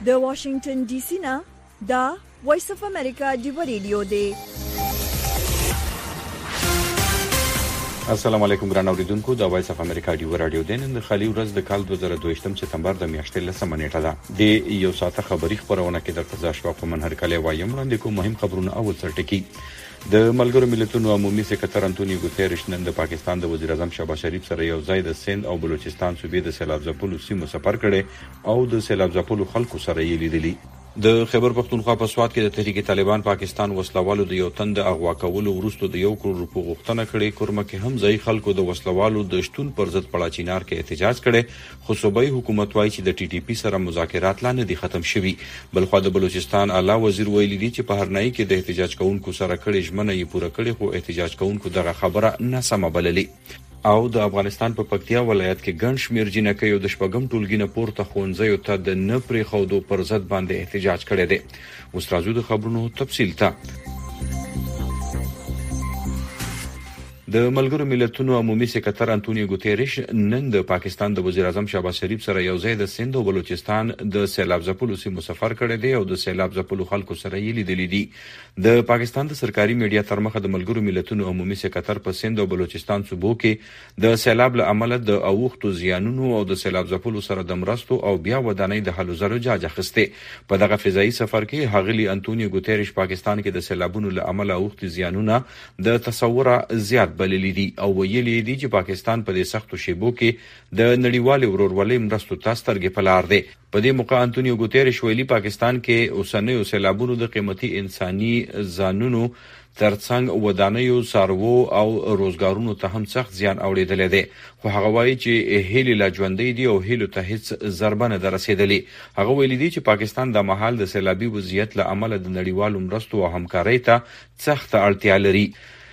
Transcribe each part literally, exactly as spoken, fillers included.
د واشنگټن ډي سي نه دا وایس اف امریکا دی ریډیو دی. السلام علیکم ګران اوریدونکو، دا وایس اف امریکا دی رادیو دی. نن د خالي ورځ د کال دوه زره دوه سپتمبر د میاشتې لسمه نیټه ده. د یو ساعته خبري خبرونه کې د قضا شوا په منهر کله وایم وړاندې کوم مهم خبرونه. اول سرټکی د ملګرو ملتونو عمومي سکرټر انټونیو ګوتيريش نن د پاکستان د وزیر اعظم شهباز شریف سره یو ځای د سند او بلوچستان صوبې د سیلاب ځپلو سیمو سفر کړي او د سیلاب ځپلو خلکو سره یې لیدلي. د خیبر پختونخوا په سوات کې د تحریک طالبان پاکستان وسلوالو د یو تن د اغوا کولو وروسته د یو کروڑ روپو غوښتنه کړې. کورمه کې هم ځای خلکو د وسلوالو د شتون پر ضد پړاچینار کې احتجاج کړي، خو صوبایي حکومت وایي چې د ټي ټي پی سره مذاکرات لا نه دي ختم شوي. بلخو د بلوچستان اعلی وزیر ویلي دي چې په هرنای کې د احتجاج کوونکو سره کړي ژمنه یې پوره کړي، خو احتجاج کوونکو دغه خبره نه سمه بللي. او د افغانستان په پکتیا ولایت کې ګڼ شمېر جنکۍ او د شپږم ټولګي نه پورته ښوونځیو ته د نه پرېښودو پر ضد باندې احتجاج کړی دی. اوس راځو د خبرونو تفصیل ته. د ملګرو ملتونو عمومي سکرټر انټونیو ګوتيريش نن د پاکستان د وزیر اعظم شهباز شریف سره یو ځای د سند او بلوچستان د سیلاب ځپلو سیمو سفر کړی دی او د سیلاب ځپلو خلکو سره یې لیدلي دي. د پاکستان د سرکاري میډیا تر مخه د ملګرو ملتونو عمومي سکرټر په سند او بلوچستان صوبو کې د سیلاب له امله د اوښتو زیانونو او د سیلاب ځپلو سره د مرستو او بیا ودانۍ د حل زرو جاج اخیسته. په دغه فضایي سفر کې هغلی انټونیو ګوتيريش پاکستان کې د سیلابونو له امله اوښتي زیانونه د تصوره زیات بللي دي او ویلي دي چې پاکستان په دې سختو شیبو کې د نړیوال ورورولۍ مرستو ته سترګې په لار دی. په دې موقع انټونیو ګوتيريش ویلي پاکستان کې اوسنیو سیلابونو د قیمتي انساني ځانونو ترڅنګ ودانیو، څاروو او روزګارونو ته هم سخت زیان اوریدلی دی، خو هغه وایي چې هیلې لا ژوندۍ دي او هیلو ته هیڅ ضربه نه ده رسېدلې. هغه ویلي دي چې پاکستان د مهال د سیلابي وضعیت له امله د نړیوالو مرستو او همکارۍ ته سخته اړتیا لري.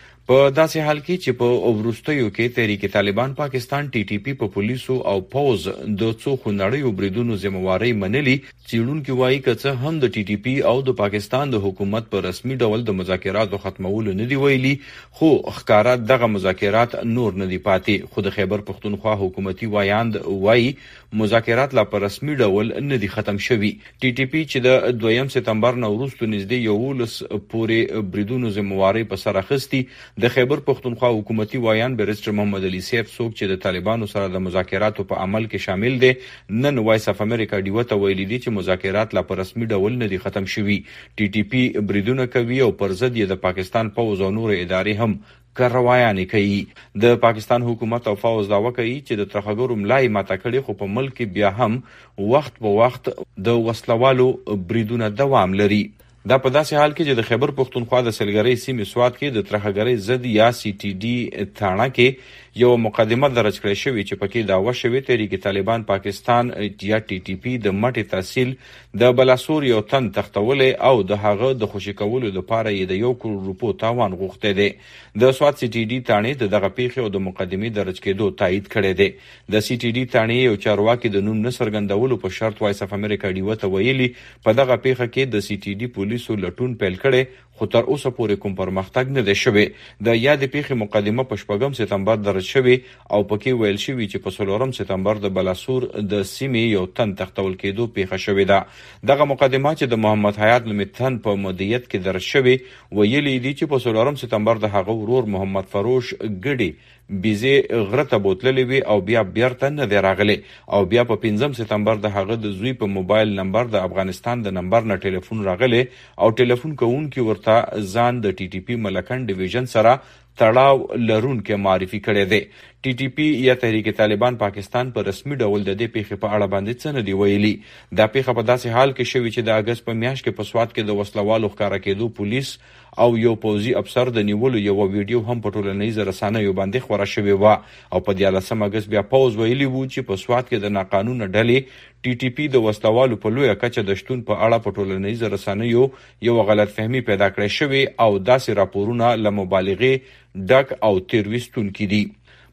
په داسې حال کې چې په وروستیو کې تحریک طالبان پاکستان ټي ټي پی په پولیسو او پوز د څو خونړیو بریدونو ذمہواری منلي، څېړونکي وایي که څه هم د ټي ټي پی او د پاکستان د حکومت په رسمي ډول د مذاکراتو ختمولو نه دی ویلي، خو ښکاره دغه مذاکرات نور نه دي پاتې. خو د خیبر پختونخوا حکومتي وایاند وایي مذاکرات لا په رسمي ډول نه دي ختم شوي. ټي ټي پی چې د دویم سپتمبر نه وروسته نږدې یولس پورې بریدونو ذمہواری په سر اخیستي. د خیبر پختونخوا حکومتي وایان بیرسټر محمد علي سیف څوک چې د طالبانو سره د مذاکراتو په عمل کې شامل دي، نن وایس اف امریکا ډیو ته ویلي دي چې مذاکرات لا په رسمي ډول نه دي ختم شوي. ټي ټي پی بریدونه کوي او پر ضد یې د پاکستان پوز او نور ادارې هم کاروایانې کوي. د پاکستان حکومت او فوز دعوه کوي چې د ترهګرو ملای ماته کړي، خو په ملک بیا هم وخت په وخت د وسلوالو بریدونه دوام لري. دا په داسې حال کې چې د خیبر پختونخوا د سلګرۍ سیمې سوات کې د ترهګرۍ ضد یا سی ټي ډي تاڼه کې یو مقدمه درج کړې شوې چې پکې دعوه شوې تحریک طالبان پاکستان یا ټي ټي پی د مټې تحصیل د بلاسور یو تن تختولې او د هغه د خوشي کولو لپاره یې د یو کروڑ روپو تاوان غوښتی دی. د سوات سی ټي ډي تاڼې د دغه پیښې او د مقدمې درج کېدو تایید کړی دی. د سی ټي ډي تاڼې یو چارواکي د نوم نه څرګندولو په شرط وایس اف امریکا ډیو ته ویلي په دغه پیښه کې د سی ټي ډي پولیسو لټون پیل کړي، خو تر اوسه پورې کوم پرمختګ نه دی شوی. د یادې پیښې مقدمه په شپږم سپتمبر درج شوی او پکې ویل شوی چې په څلورم سپتمبر د بلاسور د سیمې یو تن تختول کېدو پیښه شوې ده. دغه مقدمه چې د محمد حیات لمتن په مدیریت کې درج شوی ویلي دي چې په څلورم سپتمبر د هغه ورور محمد فروش ګډي بیزه غره ته بوتللې وي او بیا بیرته نه دی راغلی او بیا په پنځم سپتمبر د هغه د زوی په موبایل نمبر د افغانستان د نمبر نه ټلیفون راغلی او ټلیفون کوونکی ورته ځان د ټي ټي پی ملکن ډیویژن سره تړاو لرونکي معرفي کړی دی. ټي ټي پی یا تحریک طالبان پاکستان په رسمي ډول د دې پیښې په اړه باندې څه نه دی ویلي. دا پیښه په داسې حال کې شوې چې د اګست په میاشت کې په سوات کې د وسلوالو ښکاره کېدو پولیس او یو پوځي افسر د نیولو یو ویډیو هم په ټولنیزو رسنیو باندې خپره شوې وه او په دیارلسم اګست بیا پوځ ویلي وو چې په سوات کې د ناقانونه ډلې ټي ټي پی د وسلوالو په لویه کچه د شتون په اړه په ټولنیزو رسنیو یو غلط فهمي پیدا کړې شوې او داسې راپورونه له مبالغې ډک او تیرویستونکي دي.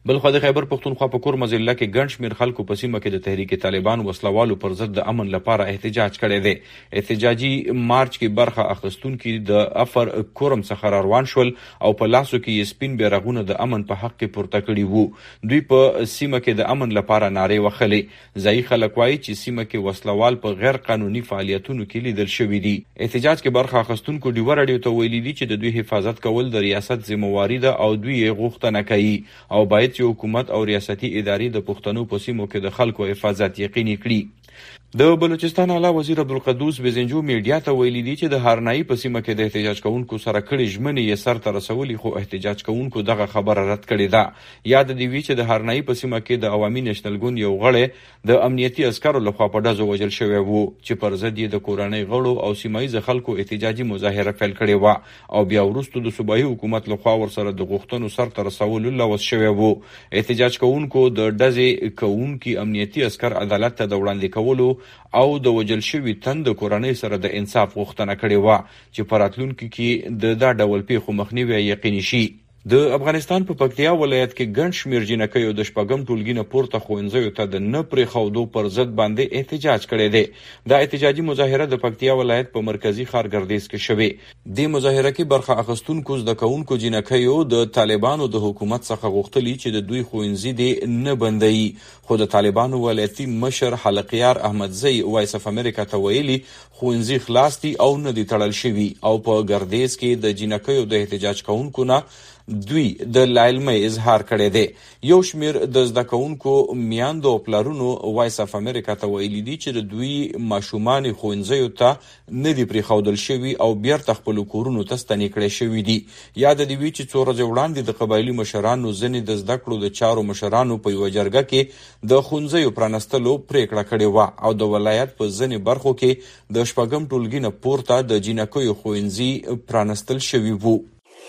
بل خو د خیبر پختونخوا په کور مزله کې ګڼ شمېر خلکو په سیمه کې د تحریک طالبان وسلوالو پر ضد د امن لپاره احتجاج کړی دی. احتجاجي مارچ کې برخه اخیستونکي د افر کورم څخه روان شول او په لاسو کې یې سپین بیرغونه د امن په حق کې پورته کړي وو. دوی په سیمه کې د امن لپاره نارې وهلې. ځایي خلک وایي چې سیمه کې وسلوال په غیر قانوني فعالیتونو کې لیدل شوي دي. احتجاج کې برخه اخیستونکو ډیوه راډیو ته ویلي دي چې د دوی حفاظت کول د ریاست ذمہواری ده او دوی یې غوښتنه کوي او باید چې حکومت او ریاستي ادارې د پښتنو په سیمو کې د خلکو حفاظت یقیني کړي. د بلوچستان اعلی وزیر عبدالقدوس بزنجو میډیا ته ویلي دي چې د هارنایي په سیمه کې د احتجاج کوونکو سره کړي ژمنې یې سر ته رسولي، خو احتجاج کوونکو دغه خبره رد کړې ده. یاد دې وي چې د هارنایي په سیمه کې د عوامي نېشنل ګوند یو غړی د امنیتي عسکرو لخوا په ډزو وژل شوی وو چې پر ضد یې د کورنۍ غړو او سیمایي خلکو احتجاجي مظاهره پیل کړې وه او بیا وروسته د صوبایي حکومت لخوا ورسره د غوښتنو سر ته رسولو لوس شوی وو. احتجاج کوونکو د ډزې کوونکي امنیتي عسکر عدالت ته د وړاندې کولو او د وجل شوي تند کورنۍ سره د انصاف غوښتنه کړې وه چې په راتلونکي کې د دا ډول پیښو مخنیوی یقیني شي. د افغانستان په پکتیا ولایت کې ګڼ شمېر جینکیو د شپږم ټولګي نه پورته ښوونځیو ته د نه پرېښودو پر ضد باندې احتجاج کړی دی. دا احتجاجي مظاهره د پکتیا ولایت په مرکزي ښار ګردیز کې شوې. دې مظاهره کې برخه اخیستونکو زده کوونکو جینکیو د طالبانو د حکومت څخه غوښتلي چې د دوی ښوونځي دې نه بندوي، خو د طالبانو ولایتي مشر حلقیار احمدزی وایس اف امریکا ته ویلي ښوونځي خلاص دي او نه دي تړل شوي او په ګردیز کې د جینکیو د احتجاج کوونکو نه دوی د لایلمۍ اظهار کړی دی. یو شمیر د زده کوونکو میاندو او پلرونو وایس اف امریکا ته ویلي دي چې د دوی ماشومان ښوونځیو ته نه دي پرېښودل شوي او بیرته خپلو کورونو ته ستنې کړی شوي دي. یاد دې وي چې څو ورځې وړاندې د قبایلي مشرانو ځینې د زده کړو د چارو مشرانو په یوه جرګه کې د ښوونځیو پرانستلو پرېکړه کړې وه او د ولایت په ځینې برخو کې د شپږم ټولګي نه پورته د جینکیو ښوونځي پرانستل شوي وو.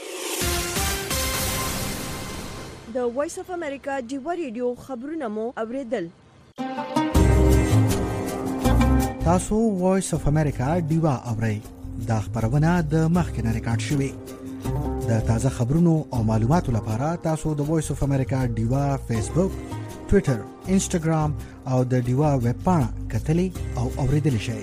د وایس اف امریکا ډیوه ریډیو خبرونه مو اوریدل. تاسو وایس اف امریکا ډیوه اورئ. دا خبرونه د مخکنه ریکارډ شوې. د تازه خبرونو او معلوماتو لپاره تاسو د وایس اف امریکا ډیوه فیسبوک، ټوئیټر، انسټاګرام او د ډیوه ویب پاڼه کتلی او اوریدلی شئ.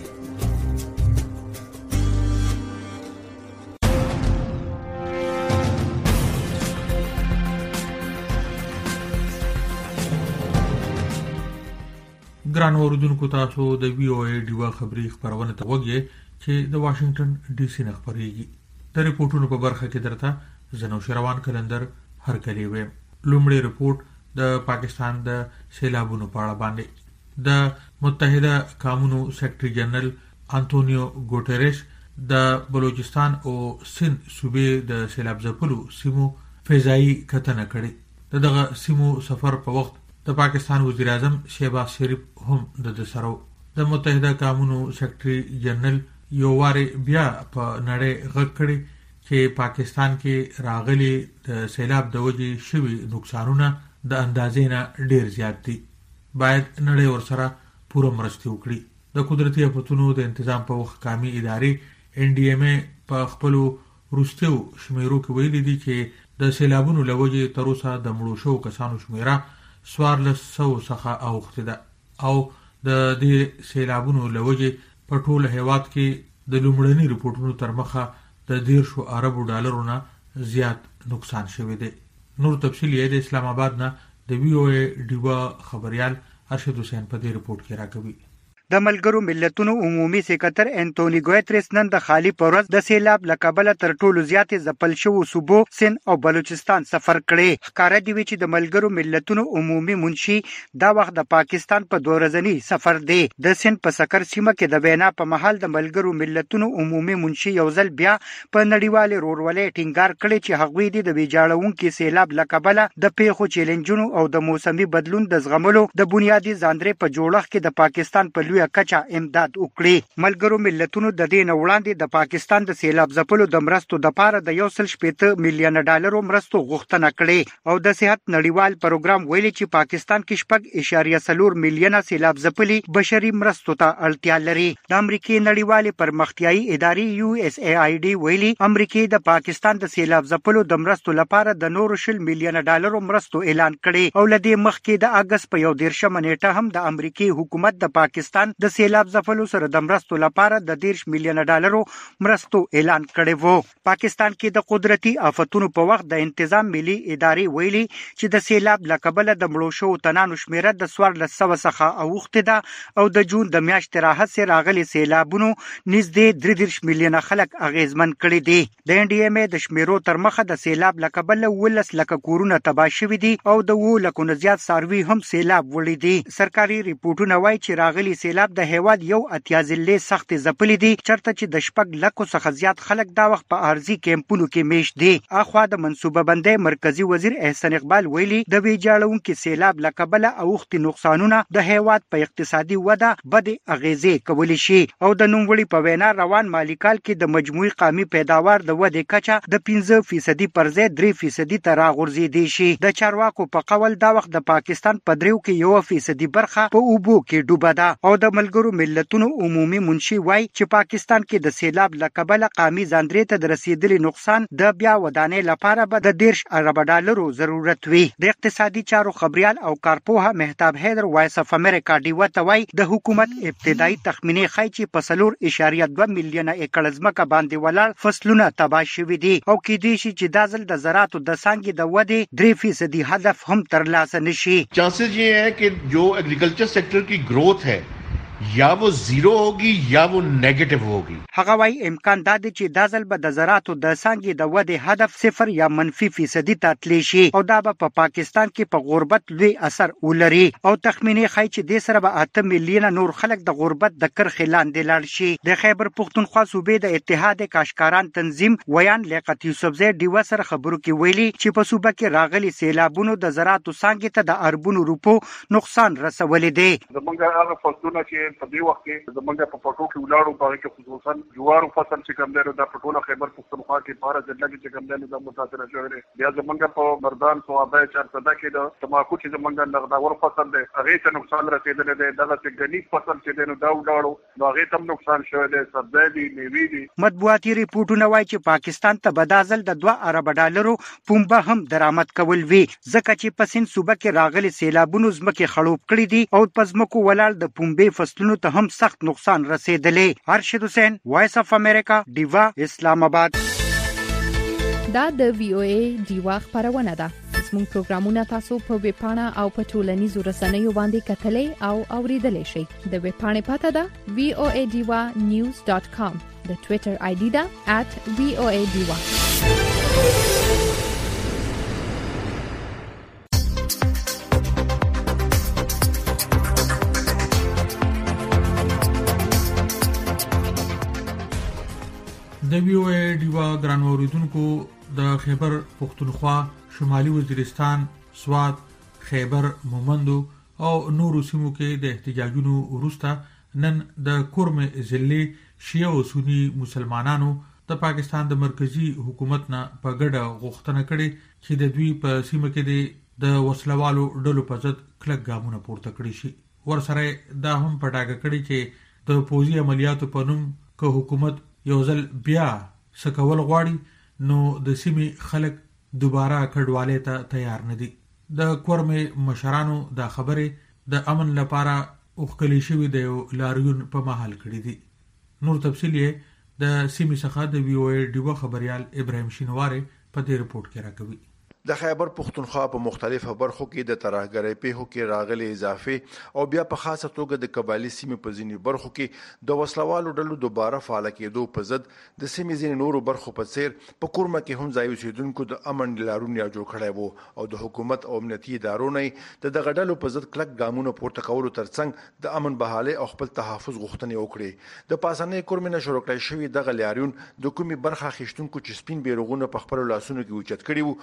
ګران اوریدونکو، تاسو د وی او ای ډیوه خبري خبرونه ته وګورئ چې د واشنگټن ډي سي نه خبريږي. د ریپورتونو په برخه کې درته زنو شروان کلندر هر کلی ویم. لومړی ریپورت د پاکستان د سیلابونو په اړه باندې. د متحده قومونو سیکرټري جنرال انټونیو ګوټریش د بلوچستان او سند صوبې د سیلاب ځپلو سیمو فضایي کتنه کړې. دغه سیمو سفر په وخت د پاکستان وزیر اعظم شهباز شریف هم د سره د متحده قومونو سیکرټري جنرال یو واره بیا په نړۍ غږ کړي چې پاکستان کې راغلي د سیلاب د وجې شوي نقصانونه د اندازې نه ډیر زیات دي. باید نړۍ ورسره پوره مرسته وکړي. د قدرتي آفتونو د تنظیم په وخت قامي ادارې ان ډي ام ای په خپل وروستیو شمیرو کې ویلي دي چې د سیلابونو له وجې تر اوسه د مړو شوو کسانو شمیره څوارلس سوه څخه اوښتې ده او د دې سیلابونو له وجې په ټول هیواد کې د لومړني ریپورټونو تر مخه د دیرشو اربو ډالرو نه زیات نقصان شوی دی. نور تفصیل یې د اسلام آباد نه د وی او ای ډیوه خبريال ارشد حسین په دې ریپورت کې راکوي. د ملګرو ملتونو عمومي سکرټر انټونی ګوتریس نن د خالی پورز د سیلاب لکبل تر ټولو زیات ځپل شو صوبو سند او بلوچستان سفر کړي. ښکارا دی چې د ملګرو ملتونو عمومي منشي دا وخت د پاکستان په دورزنی سفر دی. د سند په سکر سیمه کې د وینا په محل د ملګرو ملتونو عمومي منشي یو ځل بیا په نړیوال رورولې ټینګار کړي چې هغوی د ویجاړونکو سیلاب لکبل د پیښو چیلنجونو او د موسمي بدلون د زغملو د بنیادی ځاندرې په جوړښت کې د پاکستان په لوی معقوله کچا امداد وکړي. ملګرو ملتونو د دې نه وړاندې د پاکستان د سیلاب ځپلو د مرستو د پاره د یو سل شپږ میلیون ډالرو مرستو غوښتنه کړې او د صحت نړیوال پروګرام ویلي چې پاکستان کې شپږ اشاریه څلور میلیونه سیلاب ځپلي بشري مرستو ته اړتیا لري. د امریکای نړیوال پرمختیایي ادارې یو اس ای آی ډي ویلي امریکای د پاکستان د سیلاب ځپلو د مرستو لپاره د نور شل میلیون ډالرو مرستو اعلان کړي او لدې مخکې د اگست په یو دیرشمه نیټه هم د امریکای حکومت د پاکستان د سیلاب ځپلو سره د مرستو لپاره د دیرش میلیون ډالرو مرستو اعلان کړي وو. پاکستان کې د قدرتي آفتونو په وخت د انتظام ملي ادارې ویلي چې د سیلاب لکبله د مړو شوو تنانو شمیره د څوارلس سوه څخه اوښتې ده او د جون د میاشتې راهیسې راغلي سیلابونو نږدې درې دېرش میلیونه خلک اغیزمن کړي دي. د ان ډي ام ای د شمیرو تر مخه د سیلاب لکبله ولس لکه کورونه تباه شوي دي او د اوو لکو نه زیات څاروي هم سیلاب وړي دي. سرکاري ریپورتونه وایي چې راغلي سیلاب د هیواد یو اتیا ضلعې سختې ځپلې دي چېرته چې د شپږ لکو څخه زیات خلک دا وخت په عارضي کیمپونو کې میشت دي. اخوا د منصوبه بندۍ مرکزی وزیر احسان اقبال ویلي د ویجاړونکي سیلاب له کبله اوښتي نقصانونه د هیواد په اقتصادي وده بدې اغیزې کولی شي او د نوموړي په وینا روان مالي کال کې د مجموعي قومي پیداوار د ودې کچه د پنځه فیصدي پر ځای درې فیصدي ته راغورځېدی شي. د چارواکو په قول دا وخت د پاکستان په دریو کې یو فیصدي برخه په اوبو کې ډوبه ده او د ملګرو ملتونو عمومي منشي وایي چې پاکستان کې د سیلاب له کبله قومي ځانګړي ته د رسیدلي نقصان د بیا ودانۍ لپاره به د دیرش ارب ډالرو ضرورت وي. د اقتصادي چارو خبريال او کارپوه مهتاب حیدر وایس اف امریکا ډیو ته وایي د حکومت ابتدایي تخمینې ښایي چې په څلور اشاریه دوه میلیونه ایکړ ځمکه باندې ولاړ فصلونه تباه شوي دي او کېدای شي چې دا ځل د زراعتو د څانګې د ودې درې فیصدي هدف هم ترلاسه نشي. चांसेस ये है कि जो एग्रीकल्चर सेक्टर की ग्रोथ है या वो जीरो होगी या वो नेगेटिव होगी. هغه وايي امکان دا دی چې دا ځل به د زراعتو د څانګې د ودې هدف صفر یا منفي فیصدي ته تللی شي او دا به په پاکستان کې په غربت لوی اثر ولري او تخمینې ښایي چې دې سره به اته میلیونه نور خلک د غربت د کرښې لاندې لاړ شي. د خیبر پښتونخوا صوبې د اتحاد کاشکاران تنظیم ویان لیاقت یوسفزی ډیوه سره خبرو کې ویلي چې په صوبه کې راغلي سیلابونو د زراعتو څانګې ته د اربونو روپو نقصان رسولی دی. زمونږ هغه فصلونه چې په دې وخت کې زمونږ په پټو کې ولاړو په کې خصوصا جوارو فصل چې کوم دی د پټونه خیبر پښتونخوا کې په هر ځای کې چې کوم دی د متاثر شوی دی. بیا زمونږ په مردان صوابه چارصدا کې د تماکو چې زمونږ نغداور فصل دی هغه ته نقصان رسیدلی دی. دغه چې غنی فصل چې دی نو دا ولاړو نو هغه ته نقصان شوی دی. سبزی دي میوې دي. مطبوعاتي ریپورتونه وایي چې پاکستان ته بدازل د دوه ارب ډالرو پنبه هم درآمد کول وی ځکه چې په سند صوبه کې راغلي سیلابونو ځمکې خړوب کړي دي او په ځمکو ولاړ د پنبې فصلونو ته هم سخت نقصان رسیدلی. ارشد حسین وایس اف امریکا ډیوا اسلام آباد. دا د وی او ای ډیوا خبرونه ده. زموږ پروګرامونه تاسو په ویب پاڼه او په ټولنیزو رسنیو باندې کتلای او اوریدلای شئ. د ویب پاڼې پته ده وی او ای ډیوا نیوز ډاٹ کام. د ټوئیټر آی ډي ده ات وی او ای ډیوا. د وی او ای ډیوا ګران اوریدونکو د خیبر پښتونخوا شمالي وزیرستان سوات خیبر مومندو او نورو سیمو کې د احتجاجونو وروسته نن د کورم ضلع شیعه او سنی مسلمانانو د پاکستان د مرکزی حکومت نه په ګډه غوښتنه کړې چې د دوی په سیمه کې د وسلوالو ډلو په ضد کلک ګامونه پورته کړي شي. ورسره دا هم په ډاګه کړي چې د پوځي عملیاتو په نوم که حکومت یو ځل بیا سکول غواړي نو د سیمې خلک دوباره کډواله ته تیار نه دي. د کورمې مشرانو دا خبره د امن لپاره اوخکلی شوی د لاریون په محل کړی دي. نور تفصیل یې د سیمې څخه د وی او ای ډیو خبريال ابراهیم شینواری په دې رپورت کې راکوي. د خیبر پښتونخوا په مختلفو برخو کې د ترهګرۍ پیښو کې راغلي اضافه او بیا په خاصه توګه د قبایلی سیمې په ځینې برخو کې د وسلوالو ډلو دوباره فعال کېدو په ضد د سیمې ځینې نورو برخو په څیر په کورمه کې هم ځای اوسیدونکو د امن لارونه جوړ کړي وو او د حکومت او امنیتي ادارو نه د دغه ډلو په ضد کلک ګامونه پورته کولو ترڅنګ د امن بحالي او خپل تحفظ غوښتنې وکړي. د پاسنۍ کورمې نه شروع کړی شوی دغه لاریون د کومي برخه خښتونکو چې سپین بیرغونه په خپل لاسونو کې اوچت کړي وو تر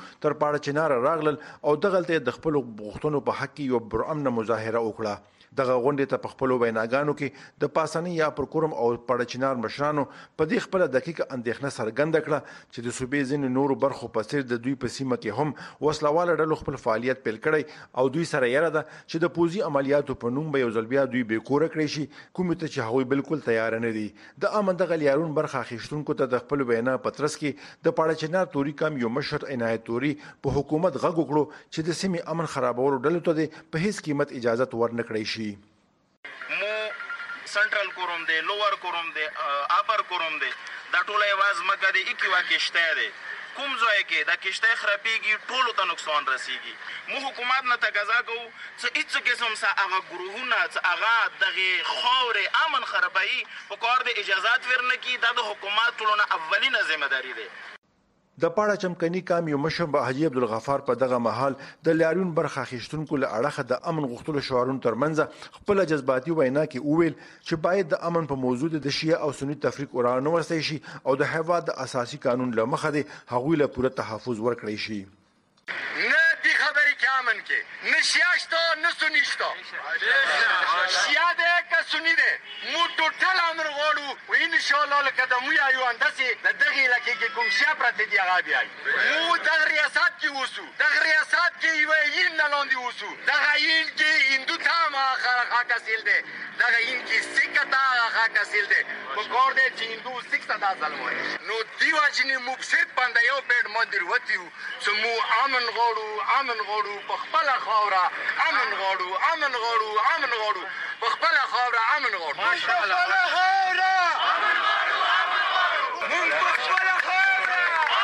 پاړه چنار راغلل او دغلته د خپل غوښتنو په حق یو پرامن مظاهره وکړه. دغه غونډې ته په خپل ویناګانو کې د پاسنی یا پر کورم او پړچنار مشرانو په دې خپل دقیقه اندېښنه څرګنده کړه چې د صوبې ځینې نورو برخو په څیر د دوی په سیمه کې هم وسلواله ډلو خپل فعالیت پیل کړی او دوی سره یره ده چې د پوزي عملیاتو په نوم به یو ځل بیا دوی به کور کړی شي، کوم ته چې هغوی بالکل تیار نه دي. د امن دغه لیارون برخه اخیستونکو ته د خپل وینا پترس کې د پړچنار توري کم یو مشر عنایت توري په حکومت غږ وکړو چې د سیمې امن خرابولو ډلو ته په هیڅ قیمت اجازه ورنکړی شي. مو سنټرل کوروم دی، لوور کوروم دی، اپر کوروم دی، دا ټول یواز مګه دی اکی واکشته دی. کوم ځای کې دا کشته خرابېږي ټولو ته نقصان رسیږي. مو حکومت نه تقاضا کوو چې هیڅ قسم سره هغه ګروهونه چې هغه دغه خاورې امن خرابوي په کار د اجازات ورنکي، دا د حکومت ټولو نه اولینه ذمہ داری دی. د پاړه چمکني کام یو مشر به حاجی عبدالغفار په دغه محل د لاریون برخه اخیستونکو له اړخه د امن غوښتلو شعارونو ترمنځ خپل جذباتي وینا کې وویل چې باید د امن په موضوع د شیعه او سنی تفریق ورانه وستی شي او د هیواد د اساسي قانون له مخه د هغوی له پوره تحفظ ورکړي شي. نه دی خبرې کې امن کې نه شیاشتو نه سنیشتو شیعه ده که سنی ده مو ټوټل امن غواړو و ان شاء الله لکه د مو یو انداسې د دغه علاقې کې کوم شیا پرته دی هغه بیا مو د ریاست کې وسو د ریاست کې یو یین نه لاندې وسو دغه یین کې هندو تاما خاکا سیل ده دغه یین کې سکه تا خاکا سیل ده په کور ده چې هندو سکه تا ظلم وایي نو دیو چې مو صرف باندې یو پیډ مندر وتیو چې مو امن غواړو امن غواړو په خپل خاوره امن غواړو امن غواړو امن غواړو په خپل خاوره امن غواړو ماشاءالله خاوره امن غواړو امن غواړو مونږ په خپل خاوره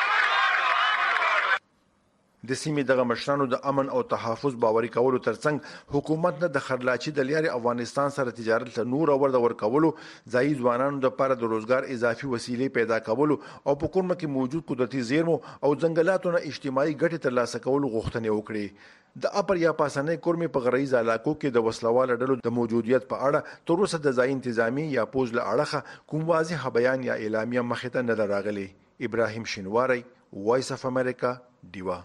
د سیمې دغه مشرانو د امن او تحفظ باوري کولو ترڅنګ حکومت نه د خرلاچي د لیارې افغانستان سره تجارت له نور اور د ورکولو ځای ځوانانو د لپاره د روزګار اضافي وسیلې پیدا کولو او په کومه کې موجود قدرتي زیرمو او ځنګلاتو نه اجتماعي ګټې ترلاسه کولو غوښتنې وکړي. د اپر یا پاسنۍ کورمې په غریز علاقو کې د وسلواله ډلو د موجودیت په اړه تر اوسه د ځای انتظامی یا پوز له اړخه کوم واضح بیان یا اعلامیه مخې ته نه راغلی. ابراهیم شینواری، وایس اف امریکا، ډیوا.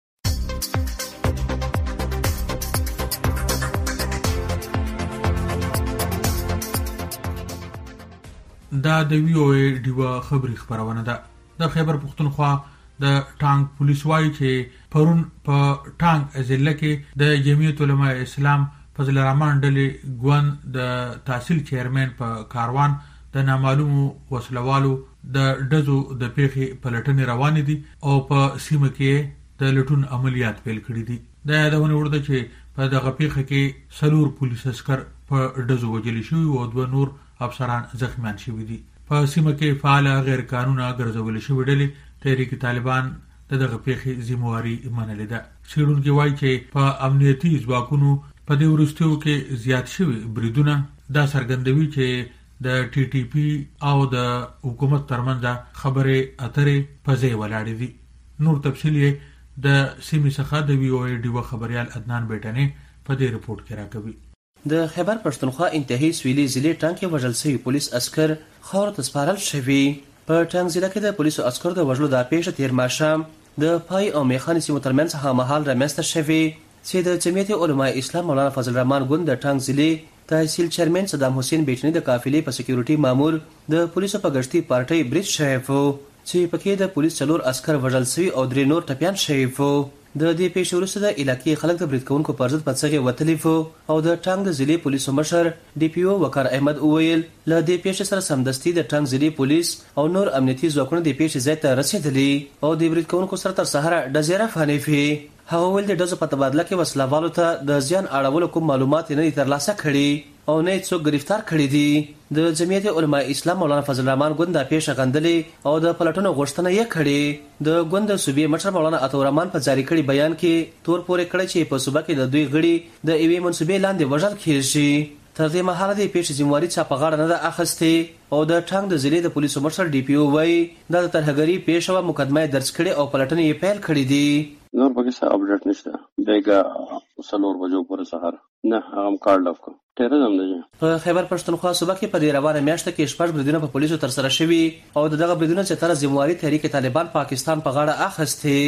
دا د وی او ای ډیوا خبري خبرونه ده. د خیبر پختونخوا د ټانک پولیس وايي چې پرون په ټانک ضلع کې د جمعیت علماء اسلام فضل الرحمن ډلې ګوند د تحصیل چیرمن په کاروان د نامعلومو وسلوالو د ډزو د پیښې پلټنې روان دي او په سیمه کې د لټون عملیات پیل کړي دي. دا یادونه ورته چې په دغه پیښه کې سلور پولیس عسكر په ډزو وجل شوي او دوه نور افسران زخمیان شوي دي. په سیمه کې فعال غیر قانوني ګرځول شوي ډلې تحریک طالبان دغه پیښې ذمہواری منلې ده. څېړونکي وایي چې په امنیتي ځواکونو په دې وروستیو کې زیات شوي بریدونه دا څرګندوي چې د ټي ټي پی او د حکومت ترمنځ خبرې اترې په ځای ولاړې دي. نور تفصیل یې د سیمې څخه د وی او ای ډیوا خبريال عدنان بیٹنې په دې رپورت کې راکوي. د خیبر پښتونخوا انتهایی سویلي ضلع ټانک وژل شوی پولیس عسكر خاور ته سپارل شوی. په ټانک ضلع کې د پولیسو عسكر د وژلو د پیښه تیر ماښام د پای او میخانې سیمو ترمنځ هممهال رامنځته شوی چې د جمعیت علماء اسلام مولانا فضل الرحمن ګوند د ټانک ضلع تحصیل چیرمن صدام حسین بیچنی د قافلې په سکیورټي مامور د پولیسو په غشتي پارټي بریټ شریف چې پکې د پولیس څلور عسكر وژل شوي او درې نور ټپيان شوي وو. د دې پیښې وروسته د علاقې خلک د برید کوونکو پر ضد په څغې وتلي وو او د ټانک د ضلع پولیسو مشر ډي پی او وقار احمد وویل له دې پیښې سره سمدستي د ټانک ضلع پولیس او نور امنیتي ځواکونه د پیښې ځای ته رسېدلي او د برید کوونکو سره تر سهاره ډزې روانې وې. هغه ویل د ډزو په تبادله کې وسلوالو ته د زیان اړولو کوم معلومات نه دي ترلاسه کړي او نه څوک گرفتار کړي دي. د جمعیت علماء اسلام مولانا فضل الرحمن ګوند د پیښه غندلې او د پلټنو غوښتنه یې کړې. د ګوند صوبې مشر مولانا عطاالرحمن په جاری کړي بیان کې تور پورې کړی چې په صوبه کې د دوی غړي د ایوې منصوبې لاندې وژل کېږي. تر دې مهاله د پیښې ذمہواری چا په غاړه نه ده اخیستې او د ټانک د ضلع د پولیسو مشر ډي پی او وایي دا د ترهګرۍ پیښه وه، مقدمه یې درج کړې او پلټنې یې پیل کړي دي. نور پکې څه اپډیټ نشته. بیګا څلور بجو پورې سهار نه هغه کارډ اف کو ټیرزم دی. په خیبر پښتونخوا صوبه کې په دې روانه میاشت کې شپږ بریدونه په پولیسو تر سره شوي او دغه بریدونه چې تر ذمہواری تحریک طالبان پاکستان په غاړه اخیستې.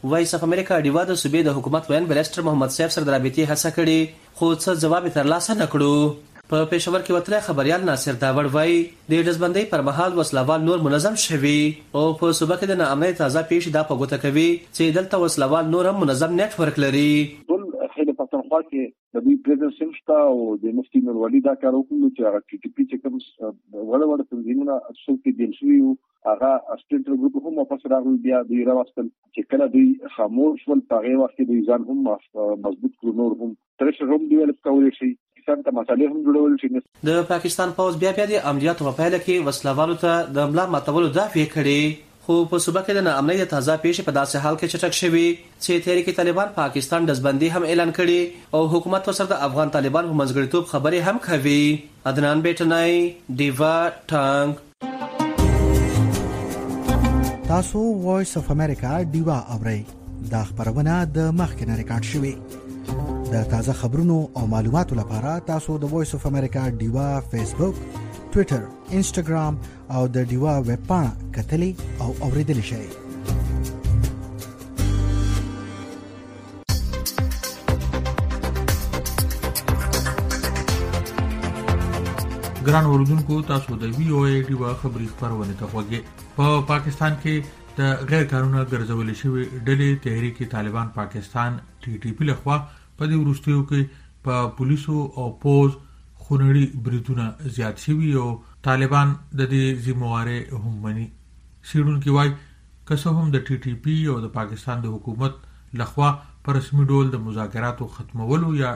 وایس اف امریکا ډیوا د صوبې د حکومت وین بریسټر محمد سیف سره د رابطې هڅه کړې خو څه جواب ترلاسه نه کړو. په پېښور کې وتلی خبريال ناصر داوړ وایي د ډزبندۍ پر مهال وسلوال نور منظم شوي او په صوبه کې د ناامنۍ تازه پیښې دا په ګوته کوي چې دلته وسلوال نور هم منظم نیټ ورک لري. خیلی پښتونخوا کې د دوی پریزنس شته او د مفتي نور ولی دا کار وکړو چې هغه ټي ټي پی چې کوم وړ وړ تنظیمونه اصل کې دل شوي وو هغه اسټنټر ګروپ هم واپس راغلی بیا دوی راوستل چې کله دوی خاموش ول په هغه وخت کې دوی ځان هم مضبوط کړو نور هم ترشر هم ډیولپ کولای شي څنګه مسالې هم جوړول شي. د پاکستان پوز بیا بیا د عملیاتو په پیل کې وسلوالو ته د ملا ماتولو دعوې کړې خو په صوبه کې د ناامنۍ تازه پیښې په داسې حال کې چټک شوي چې تحریک طالبان پاکستان ډزبندي هم اعلان کړي او حکومت ورسره د افغان طالبان په منځګړیتوب خبرې هم کوي. عدنان بیٹنای دیوا ټانګ. تاسو وایس اف امریکا دیوا اورئ. دا خبرونه د مخکنه ریکارډ شوې. د تازه خبرونو او معلوماتو لپاره تاسو د وایس اف امریکا دیوا فیسبوک، ټوئیټر، انسټاګرام او د دیوا ویب پاڼه کتلی او اوریدلی شئ. ګران اوردونکو تاسو د وی او ای دیوا خبري خبرونه ته خوږی. په پاکستان کې د غیر قانوني ګرځول شوی ډلې تحریک طالبان پاکستان ټي ټي پی لخوا په دې وروستیو کې په پولیسو او پوز خونړي بریدونه زیات شوي او طالبان د دې ذمہواره هم مني. سیډونکو وايي که هم د ټي ټي پی او د پاکستان د حکومت لخوا پر رسمي ډول د مذاکراتو ختمولو یا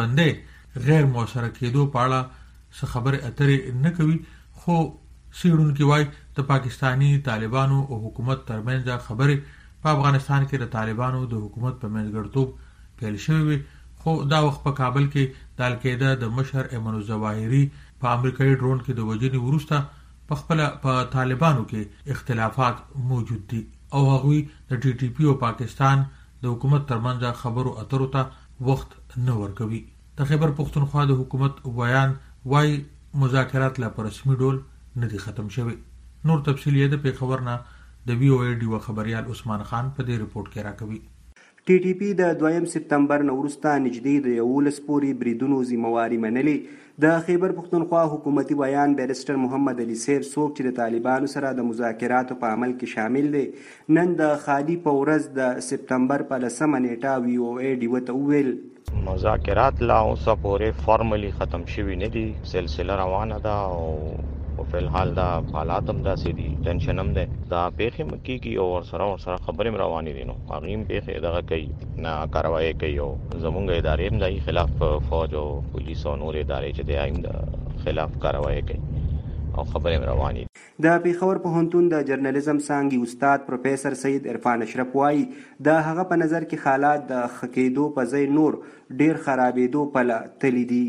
ډزبندۍ غیر موثره کېدو په اړه څه خبره اترې نه کوي خو سیډونکو وايي د پاکستانی طالبانو او حکومت ترمنځ خبره په افغانستان کې د طالبانو د حکومت په منځګړیتوب پیل شوی خو دا وخت په کابل کې د القاعده د مشر ایمن الظواهری په امریکایي ډرون کې د وژنې وروسته په خپل په طالبانو کې اختلافات موجود دي او هغوی د ټي ټي پی او پاکستان د حکومت ترمنځ خبرو اترو ته وخت نه ورکوي. د خیبر پښتونخوا د حکومت بیان وايي مذاکرات لا په رسمي ډول نه دي ختم شوي. نور تفصیل یې د پیښور نه د وی او ای ډیوا خبريال عثمان خان په دې رپورت کې راکوي. ټي ټي پی د دویم سپتمبر نه وروسته نږدې د یولس پورې بریدونو ذمہواري منلې. د خیبر پښتونخوا حکومتي بیان بیرسټر محمد علي سیر څوک چې د طالبانو سره د مذاکراتو په عمل کې شامل دی نن د خالي په ورځ د سپتمبر په لسمه نیټه وی او ای ډیو ته وویل مذاکرات لا اوسه پورې فارملی ختم شوي نه دي، سلسله روانه ده او او په الحال دا حالات هم داسې دي، ټینشن هم ده. دا پیښې مکیږي او ورسره ورسره خبرې روانې دي نو هغې هم پیښې دغه کوي نه کاروایي کوي او زمونږ ادارې هم د خلاف فوج او پولیس او نور ادارې چې دی هم د خلاف کاروایي کوي او خبرې روانې دي. د پیښور پوهنتون د جرنالیزم څانګې استاد پروفیسور سید عرفان اشرف وایي د هغه په نظر کې حالات د ښه کېدو په ځای نور ډیر خرابېدو پله تللي دي.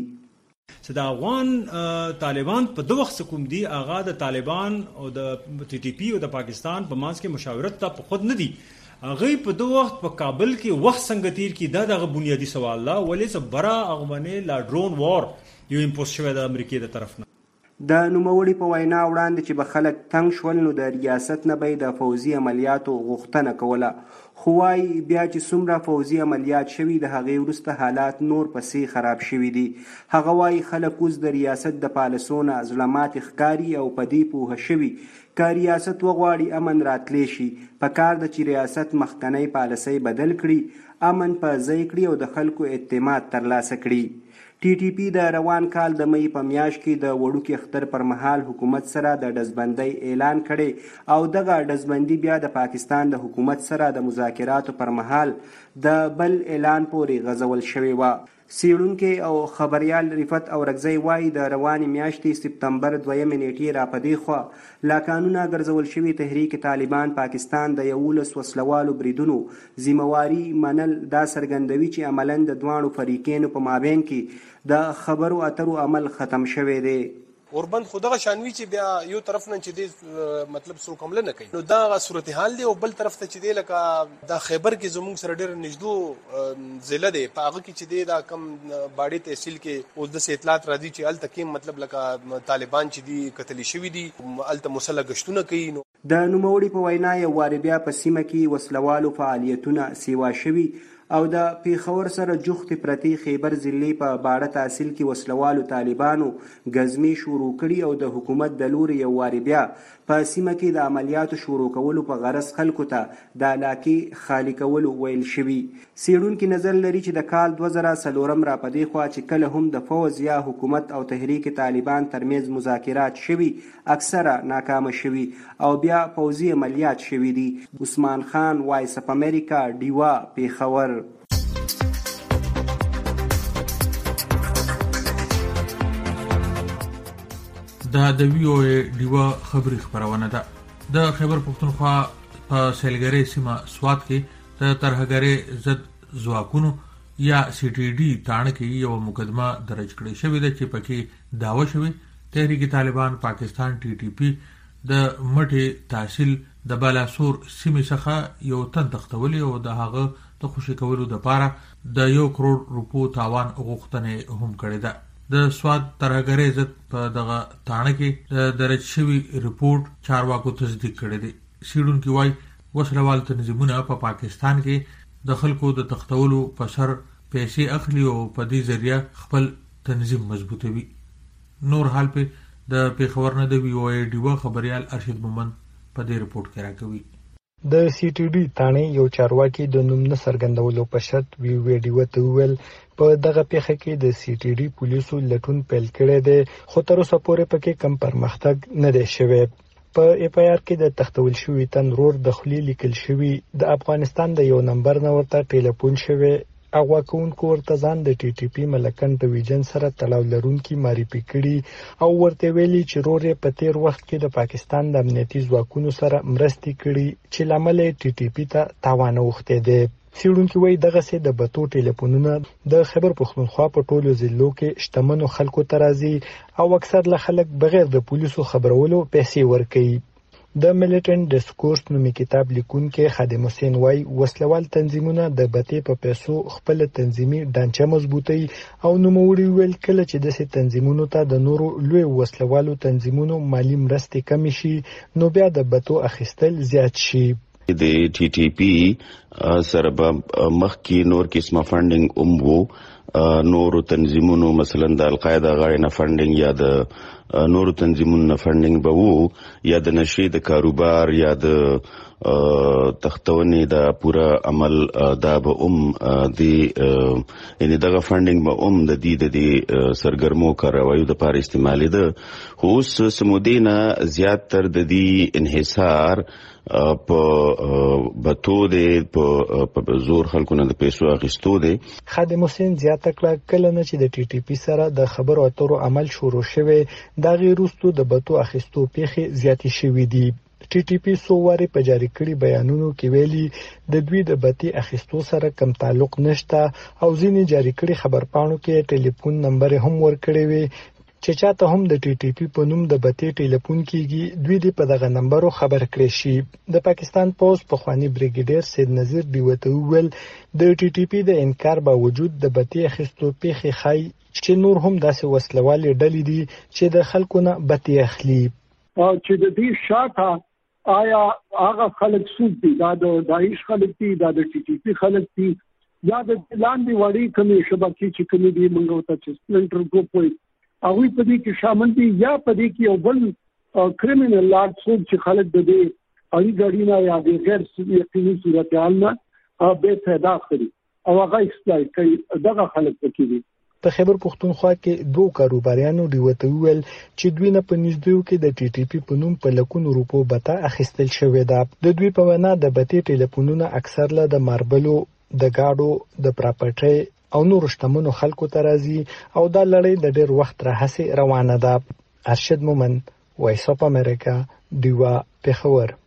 چې د افغان طالبان په دغه وخت کوم دي هغه د طالبان او د ټي ټي پی او د پاکستان په مانس کې مشاورت ته په خود نه دي. هغه په دغه وخت په کابل کې وخت څنګه تیر کی دا دغه بنیادی سوال لا ولې چې برا اغمنه لا ډرون وار یو امپوز شوی د امریکای د طرف نه. د نوموړي په وینا وړاندې چې به خلک تنګ شول نو د ریاست نه به د فوزي عملیاتو غوښتنه کوله خو وايي بیا چې څومره فوزي عملیات شوي د هغې وروسته حالات نور پسې خراب شوي دي. هغه وايي خلک اوس د ریاست د پالیسونه زړه ماتې ښکاري او په دې پوهه شوي که ریاست وغواړي امن راتلی شي په کار ده چې ریاست مخکنی پالیسۍ بدل کړي، امن په ځای کړي او د خلکو اعتماد ترلاسه کړي. ټي ټي پی د روان کال د مئی په میاشت کې د وړوکي اختر پر مهال حکومت سره د ډزبندۍ اعلان کړي او دغه ډزبندي بیا د پاکستان د حکومت سره د مذاکراتو پر مهال د بل اعلان پورې غځول شوې وه. څېړونکی او خبریال رفت اورکزی وایي د روانې میاشتې سپتمبر دویمې نیټې را په دې خوا لا قانونه ګرځول شوي تحریک طالبان پاکستان د یولس وسلوالو بریدونو ذمہواري منل دا څرګندوي چې عملاً د دواړو فریقینو په مابین کې د خبرو اترو عمل ختم شوی دی. اوربند خو دغه شانوي چې بیا یو طرف نه چې دی مطلب څوک حمله نه کوي نو دا صورتحال دی او بل طرف ته چې دی لکه دا خیبر کې زموږ سره ډېر نږدې ضلع دی په هغه کې چې دی دا کم باډي تحصیل کې اوس داسې اطلاعات راځي چې هلته کې مطلب لکه طالبان چې دي قتلي شوي دي هلته مسلح ګشتونه کوي. نو د نوموړي په وینا یو وارې بیا په سیمه کې وسلوالو فعالیتونه سیوا شوي او د پیښور سره جوختې پرتې خیبر ضلعې په باړه تحصیل کې وسلوالو طالبانو ګزمې شروع کړي او د حکومت د لوري یو وارې بیا په سیمه کې د عملیاتو شروع کولو په غرض خلکو ته د علاقې خالي کولو ویل شوي. څېړونکي نظر لري چې د کال دوه زره څلورم را په دې خوا چې کله هم د فوز یا حکومت او تحریک طالبان ترمنځ مذاکرات شوي اکثره ناکامه شوي او بیا پوځي عملیات شوي دي. عثمان خان، وایس اف امریکا، ډیوا، پیښور. دا د وی او ای ډیوا خبري خبرونه ده. د خیبر پښتونخوا په سیلګری سیمه سواد کې د ترهګری ضد ځواکونو یا سی ټي ډي تاڼ کې یو مقدمه درج کړې شوې ده چې پکې داوا شوی تحریک طالبان پاکستان ټي ټي پی د مټي تحصیل د بالاسور سیمې څخه یو تن تختولي او د هغه د خوشي کولو د پاره د یو کروڑ روپو تاوان غوښتنه هم کړې ده. د سواد ترهګری ضد په دغه تاڼ کې درج شوی ریپورت چارواکو تصدیق کړی دی. سیډونکو وايي وسلوال تنظیمونه په پا پاکستان کې د خلکو د تختولو په سر پیسې اخلي او په دې ذریعہ خپل تنظیم مضبوطوي. نور حال په د پیښور نه د وی او ای ډیوا خبريال ارشد مومند په دې ریپورت کې راکوي. د سی ټي ډي تانې یو چارواکي د نوم نه څرګندولو په شرط وی وی ډیوا ته ویل په دغه پیښه کې د سی ټي ډي پولیسو لټون پیل کړی دی خو تر اوسه پورې پکې کم پرمختګ نه دی شوی. په اف آی آر کې د تختول شوی تن رور د خلی لیکل شوی د افغانستان د یو نمبر نه ورته ټلیفون شوی اغوا کوونکو ورته ځان د ټي ټي پی ملکن ډیویژن سره تړاو لرونکي معرفي کړي او ورته ویلي چې رور یې په تیر وخت کې د پاکستان د امنیتي ځواکونو سره مرستې کړي چې لامل ټي ټي پی ته تاوان اوښتی دی. سیډونکو وایي دغه سي د بتو ټلیفونونه د خیبر پښتونخوا په ټولو ضلعو کې شتمنو خلکو ته راځي او اکثر له خلک بغیر د پولیسو خبرولو پیسې ورکوي. د میلیټنټ ډیسکورس نومي کتاب لیکونکي خادم حسین وای وسلوال تنظیمونه د بتې په پیسو خپل تنظیمي ډانچه مضبوطي او نوموړي ویل کله چې د سي تنظیمونو ته د نورو لوی وسلوالو تنظیمونو مالی مرستې کم شي نو بیا د بتو اخیستل زیات شي. د ټي ټي پی سره مخکې نور قسمه فندینګ هم وو نورو تنظیمونو مثلا د القاعده غاړې نه فندینګ یا د نورو تنظیمونو نه فندینګ به وو یا د نشي د کاروبار یا د تختونې د پورا عمل دا به ام د یعنی دغه فندینګ به ام د دې د سرګرمو کاروایو د پاره استعمالي ده. خو اوس سمودینه زیات تر د دې انحصار په بتو دې په زور خلکو نه د پیسو اخیستو دې. خادم حسین زیاته کړه کله نه چې د ټي ټي پی سره د خبرو اترو عمل شروع شوه دا غیر وروسته د بتو اخیستو پیښې زیاتې شوې دي. ټي ټي پی سو واري په جاری کړي بیانونو کې ویلي د دوی د بتي اخیستو سره کم تعلق نشته او ځینې جاری کړي خبرپاڼو کې ټلیفون نمبر هم ورکړي وي چې چاته هم د ټي ټي پی په نوم د بتي ټلیفون کېږي دوی دې په دغه نمبرو خبر کړي شي. د پاکستان پوز په خواني بریګیډیر سید نذیر دیوته ویل د ټي ټي پی د انکار باوجود د بتي اخیستو پیښې خای چې نور هم داسې وسلوالې ډلې دي چې د خلکو نه بتي اخلي. چې د دې شاته آیا هغه خلک څوک دي دا د داعش خلک دي دا د ټي ټي پی خلک دي یا د لاندې وړي کمې شبکې چې کومې دي موږ ته چې سپلنټر ګروپ وي هغه په دې کې شامل دي یا په دې کې یو بل کریمینل لارډ څوک چې خلک د دې اړي غړي نه یا د غیر یقیني صورتحال نه به پیدا کړي او هغه ایکسپلایټ کوي دغه خلک پکې دي. په خیبر پښتونخوا کې دوه کاروباریانو دیوته ویل چې دوی نه په نږدې کې د ټي ټي پی په نوم په لکونو روپو بتا اخیستل شوې ده. د دوی په وینا د بتي ټلیفونونه اکثر له د ماربلو د گاډو د پراپرټي او نور شتمنو خلکو ته راځي او دا لړۍ د ډېر وخت راهیسې روانه ده. ارشد مومند، وایس اف امریکا، دیوا، پیښور.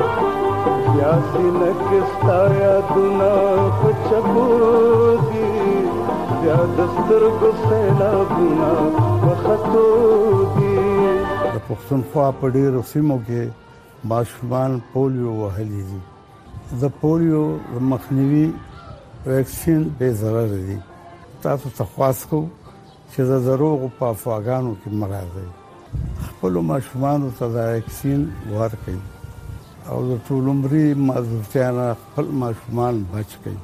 یاسي لکستا یادونه پچبودي بیا دسترګو سیلابونه وختو دي. د پښتونخوا په ډېرو سیمو کې ماشومان پولیو وهلي دي. د پولیو مخنیوي ویکسین بې ضرر دي. تاسو ته خواست کوو چې د دروغو په افواګانو کې مه راځئ. خپلو ماشومانو ته دا ویکسین ورکړئ او د ټول عمرې معذورتیا نه خپل ماشومان بچ کړي.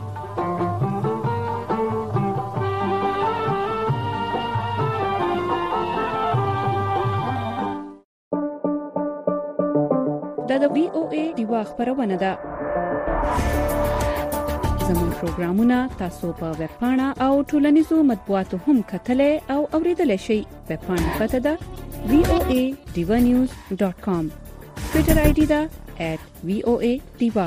دا د وی او ای دیوا خبرونه ده. زموږ پروګرامونه تاسو په ویب پاڼه او ټولنیزو مطبوعاتو هم کتلای او اوریدلای شئ. ویب پاڼه پته ده وی او ای diva news dot com. ټویټر آی ډي ده at وی او ای diva.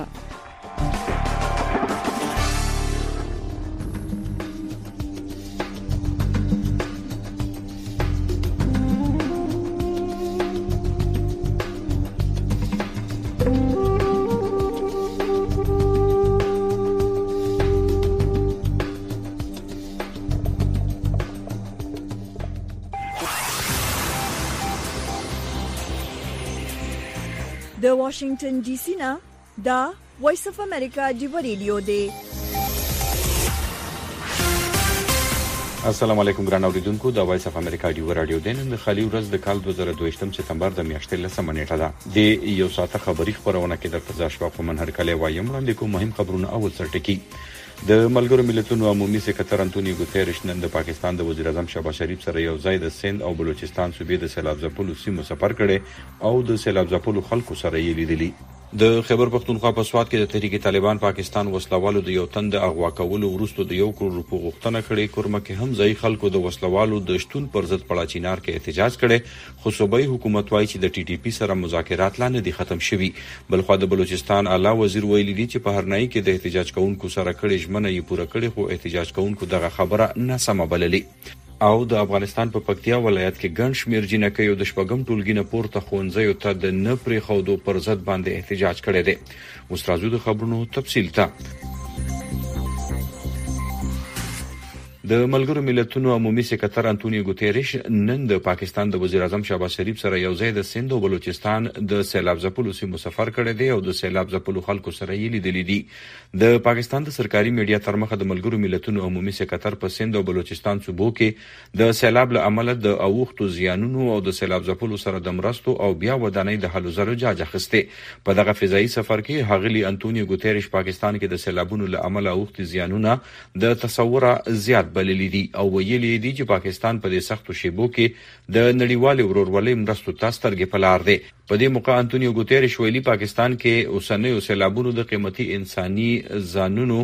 د واشنگټن ډي سي نه دا وایس اف امریکا ډیو ریډیو دی. السلام علیکم ګران اوریدونکو، دا وایس اف امریکا ډیو رادیو دی. نن د خالي ورځ د کال دوه زره دوه یم سپتمبر د میاشتې لسمه نیټه ده. د یو ساعته خبري خبرونه کې د تازه شپه په منهر کله وایم وړاندې کوم مهم خبرونه. اول سرټکی د ملګرو ملتونو عمومي سکرټر انټونیو ګوتيريش نن د پاکستان د وزیر اعظم شهباز شریف سره یو ځای د سند او بلوچستان صوبې د سیلاب ځپلو سیمو سفر کړي او د سیلاب ځپلو خلکو سره یې لیدلي. د خیبر پختونخوا په سواد کې د تحریک طالبان پاکستان وسلوالو د یو تند اغوا کولو وروسته د یو کروڑ روپو غوښتنه کړې. کورمه کې هم ځای خلکو د وسلوالو د شتون پر ضد پړاچینار کې احتجاج کړي، خو صوبایي حکومت وايي چې د ټي ټي پی سره مذاکرات لا نه دي ختم شوي. بلخو د بلوچستان اعلی وزیر ویلي دي چې په هرنای کې د احتجاج کوونکو سره کړي ژمنه یې پوره کړي، خو احتجاج کوونکو دغه خبره نه سمه بللې. او د افغانستان په پکتیا ولایت کې ګڼ شمېر جنکۍ او د شپږم ټولګي نه پورته ښوونځیو ته د نه پرېښودو پر ضد باندې احتجاج کړی دی. اوس راځو د خبرونو تفصیل ته. د ملګرو ملتونو عمومي سکرټر انټونیو ګوتيريش نن د پاکستان د وزیر اعظم شهباز شریف سره یو ځای د سند او بلوچستان د سیلاب ځپلو سیمو سفر کړی دی او د سیلاب ځپلو خلکو سره یې لیدلي دي. د پاکستان د سرکاري میډیا تر مخه د ملګرو ملتونو عمومي سکرټر په سند او بلوچستان صوبو کې د سیلاب له امله د اوښتو زیانونو او د سیلاب ځپلو سره د مرستو او بیا ودانۍ د هلو زرو جاج اخیسته. په دغه فضایي سفر کې هغلی انټونیو ګوتيريش پاکستان کې د سیلابونو له امله اوښتي زیانونه د تصوره زیات بللی دي او ویلي دي چې پاکستان په دې سختو شیبو کې د نړیوال ورورولۍ مرستو ته سترګې په لار دی. په دې موقع انټونیو ګوتيريش ویلي پاکستان کې اوسنیو سیلابونو د قیمتي انساني ځانونو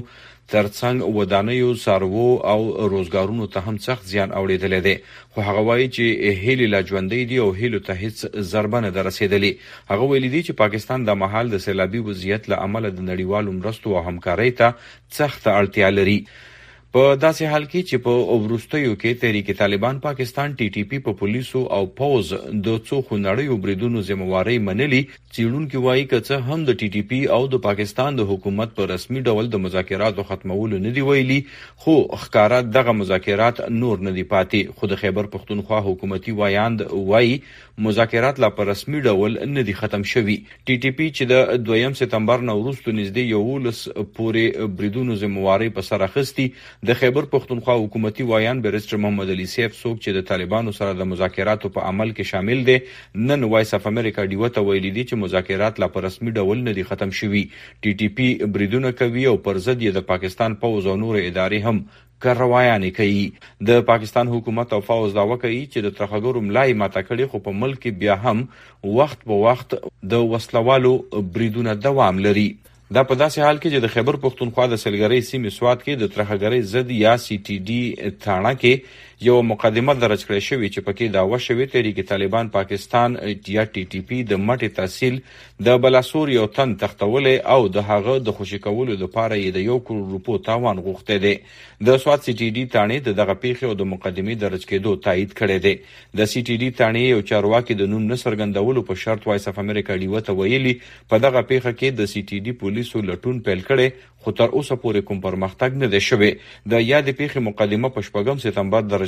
ترڅنګ ودانیو، څاروو او روزګارونو ته هم سخت زیان اوریدلی دی، خو هغه وایي چې هیلې لا ژوندۍ دي او هیلو ته هیڅ ضربه نه ده رسېدلې. هغه ویلي دي چې پاکستان د مهال د سیلابي وضعیت له امله د نړیوالو مرستو او همکارۍ ته سخته اړتیا لري. په داسې حال کې چې په وروستیو کې تحریک طالبان پاکستان ټي ټي پی په پولیسو او پوز د څو خونړیو بریدونو ذمہواری منلي، څېړونکي وایي که څه هم د ټي ټي پی او د پاکستان د حکومت په رسمي ډول د مذاکراتو ختمولو نه دی ویلي، خو ښکارا دغه مذاکرات نور نه دی پاتې. خو د خیبر پختونخوا حکومتي وایاند وایي مذاکرات لا په رسمي ډول نه دي ختم شوي. ټي ټي پی چې د دویم سپتمبر نه وروسته نږدې یولس پورې بریدونو ذمہواری په سر اخیستي. د خیبر پختونخوا حکومتي وایان بیرسټر محمد علي سیف څوک چې د طالبانو سره د مذاکراتو په عمل کې شامل دی، نن وایس اف امریکا ډیو ته ویلي دي چې مذاکرات لا په رسمي ډول نه دي ختم شوي. ټي ټي پی بریدونه کوي او پر ضد یې د پاکستان پوز او نور ادارې هم کاروایانې کوي. د پاکستان حکومت او فوز دعوه کوي چې د ترهګرو ملای ماته کړي، خو په ملک کې بیا هم وخت په وخت د وسلوالو بریدونه دوام لري. دا په داسې حال کې چې د خیبر پختونخوا د سلګرۍ سیمې سواد کې د ترهګرۍ ضد یا سی ټي ډي تاڼه کې یو مقدمه درج کړې شوې چې پکې دعوه شوې تحریک طالبان پاکستان یا ټي ټي پی د مټې تحصیل د بلاسور یو تن تختولې او د هغه د خوشي کولو لپاره یې د یو کروڑ روپو تاوان غوښتی دی. د سواد سی ټي ډي تاڼې د دغه پیښې او د مقدمې درج کېدو تایید کړی دی. د سی ټي ډي تاڼې یو چارواکي د نوم نه څرګندولو په شرط وایس اف امریکا ډیو ته ویلي په دغه پیښه کې د سی ټي ډي پولیسو لټون پیل کړی، خو تر اوسه پورې کوم پرمختګ نه دی شوی. د یادې پیښې مقدمه په شپږم سپتمبر درج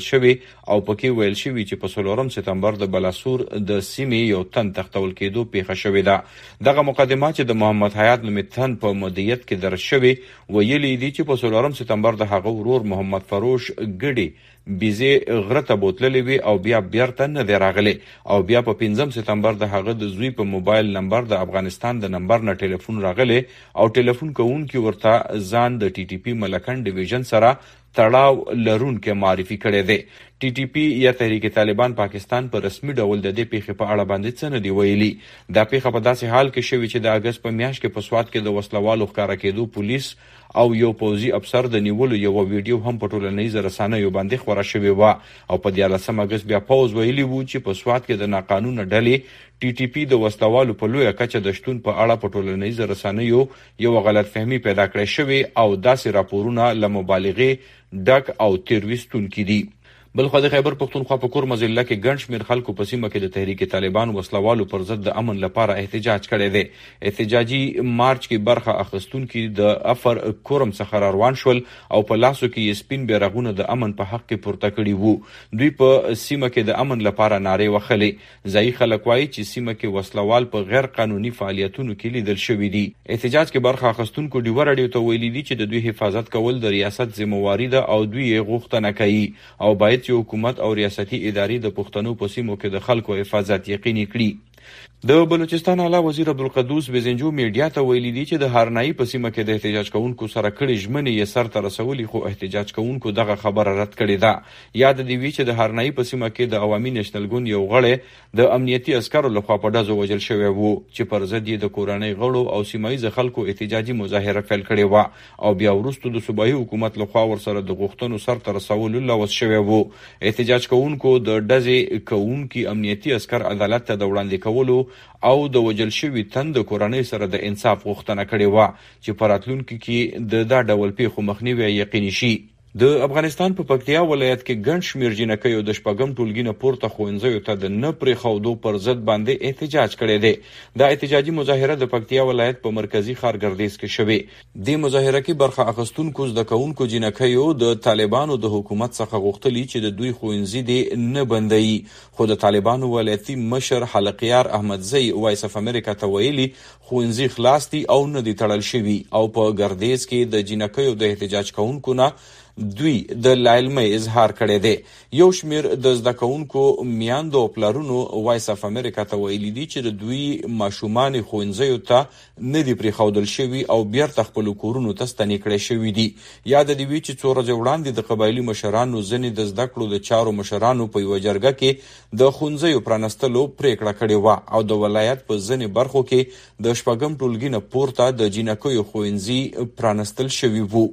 راوړل شوی او پکې ویل شوی چې په څلورم سپتمبر د بلاسور د سیمې یو تن تختول کېدو پیښه شوې ده. دغه مقدمه چې د محمد حیات نومې تن په مدیریت کې درج شوی ویلي دي چې په څلورم سپتمبر د هغه ورور محمد فروش ګډي بیزې غره ته بوتللې وي او بیا بیرته نه دی راغلی او بیا په پنځم سپتمبر د هغه د زوی په موبایل نمبر د افغانستان د نمبر نه ټلیفون راغلی او ټلیفون کوونکي ورته ځان د ټي ټي پی ملکن ډیویژن سره تړاو لرونکي معرفي کړی دی. ټي ټي پی یا تحریک طالبان پاکستان په رسمي ډول د دې پیښې په اړه باندې څه نه دی ویلي. دا پیښه په داسې حال کې شوې چې د اګست په میاشت کې په سوات کې د وسلوالو ښکاره کېدو پولیس او یو پوځي افسر د نیولو یو ویډیو هم په ټولنیزو رسنیو باندې خپره شوې وه او په دیارلسم اګست بیا پوځ ویلي وو چې په سوات کې د ناقانونه ډلې ټي ټي پی د وسلوالو په لویه کچه د شتون په اړه په ټولنیزو رسنیو یو غلط فهمي پیدا کړې شوې او داسې راپورونه له مبالغې ډک او تیرویستونکي دي. بلخو د خیبر پښتونخوا په کور مزله کې ګڼ شمېر خلکو په سیمه کې د تحریک طالبان وسلوالو پر ضد د امن لپاره احتجاج کړی دی. احتجاجي مارچ کې برخه اخیستونکي د افر کورم څخه روان شول او په لاسو کې یې سپین بیرغونه د امن په حق کې پورته کړي وو. دوی په سیمه کې د امن لپاره نارې وهلې. ځایي خلک وایي چې سیمه کې وسلوال په غیر قانوني فعالیتونو کې لیدل شوي دي. احتجاج کې برخه اخیستونکو ډیوه راډیو ته ویلي دي چې د دوی حفاظت کول د ریاست ذمہواری ده او دوی یې غوښتنه کوي او باید چې حکومت او ریاستي ادارې د پښتنو په سیمو کې د خلکو حفاظت یقیني کړي. د بلوچستان اعلی وزیر عبدالقدوس بزنجو میډیا ته ویلي دي چې د هرنایي په سیمه کې د احتجاج کوونکو سره کړي ژمنې یې سرته رسولي خو احتجاج کوونکو دغه خبره رد کړې ده. یاد دې وي چې د هرنایي په سیمه کې د عوامي نېشنل ګوند یو غړی د امنیتي عسکرو لخوا په ډزو وژل شوی وو چې پر ضد یې د کورنۍ غړو او سیمایي خلکو احتجاجي مظاهره پیل کړې وه او بیا وروسته د صوبایي حکومت لخوا ورسره د غوښتنو سرته رسولو لوس شوی وو. احتجاج کوونکو د ډزې کوونکي امنیتي عسکر عدالت ته د وړاندې کولو او د وجل شوي تن د کورنۍ سره د انصاف غوښتنه کړې وه چې په راتلونکي کې د دا ډول پیښو مخنیوی یقیني شي. د افغانستان په پکتیا ولایت کې ګڼ شمېر جینکیو د شپږم ټولګي نه پورته ښوونځیو ته د نه پرېښودو پر ضد باندې احتجاج کړی دی. دا احتجاجي مظاهره د پکتیا ولایت په مرکزي ښار ګردیز کې شوې. دې مظاهره کې برخه اخیستونکو زده کوونکو جینکیو د طالبانو د حکومت څخه غوښتلي چې د دوی ښوونځي دې نه بندوي خو د طالبانو ولایتي مشر حلقیار احمدزی وایس اف امریکا ته ویلي ښوونځي خلاص دي او نه دي تړل شوي او په ګردیز کې د جینکیو د احتجاج کوونکو نه دوی د لایلمۍ اظهار کړی دی. یو شمیر د زده کوونکو میاندو او پلرونو وایس اف امریکا ته ویلي دي چې د دوی ماشومان ښوونځیو ته نه دي پرېښودل شوي او بیرته خپلو کورونو ته ستنې کړی شوي دي. یاد دې وي چې څو ورځې وړاندې د قبایلي مشرانو ځینې د زده کړو د چارو مشرانو په یوه جرګه کې د ښوونځیو پرانستلو پرېکړه کړې وه او د ولایت په ځینې برخو کې د شپږم ټولګي نه پورته د جینکیو ښوونځي پرانستل شوي وو.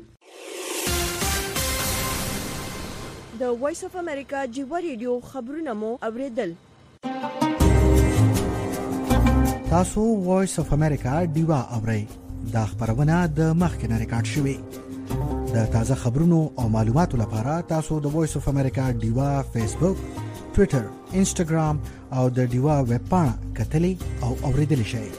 د وایس اف امریکا جیوا ریډیو خبرونه مو اوریدل. تاسو وایس اف امریکا ډیوا اورئ. دا خبرونه د مخکنه ریکارډ شوې. د تازه خبرونو او معلوماتو لپاره تاسو د وایس اف امریکا ډیوا فیسبوک، ټوئیټر، انسټاګرام او د ډیوا ویب پاڼه کتلی او اوریدلی شئ.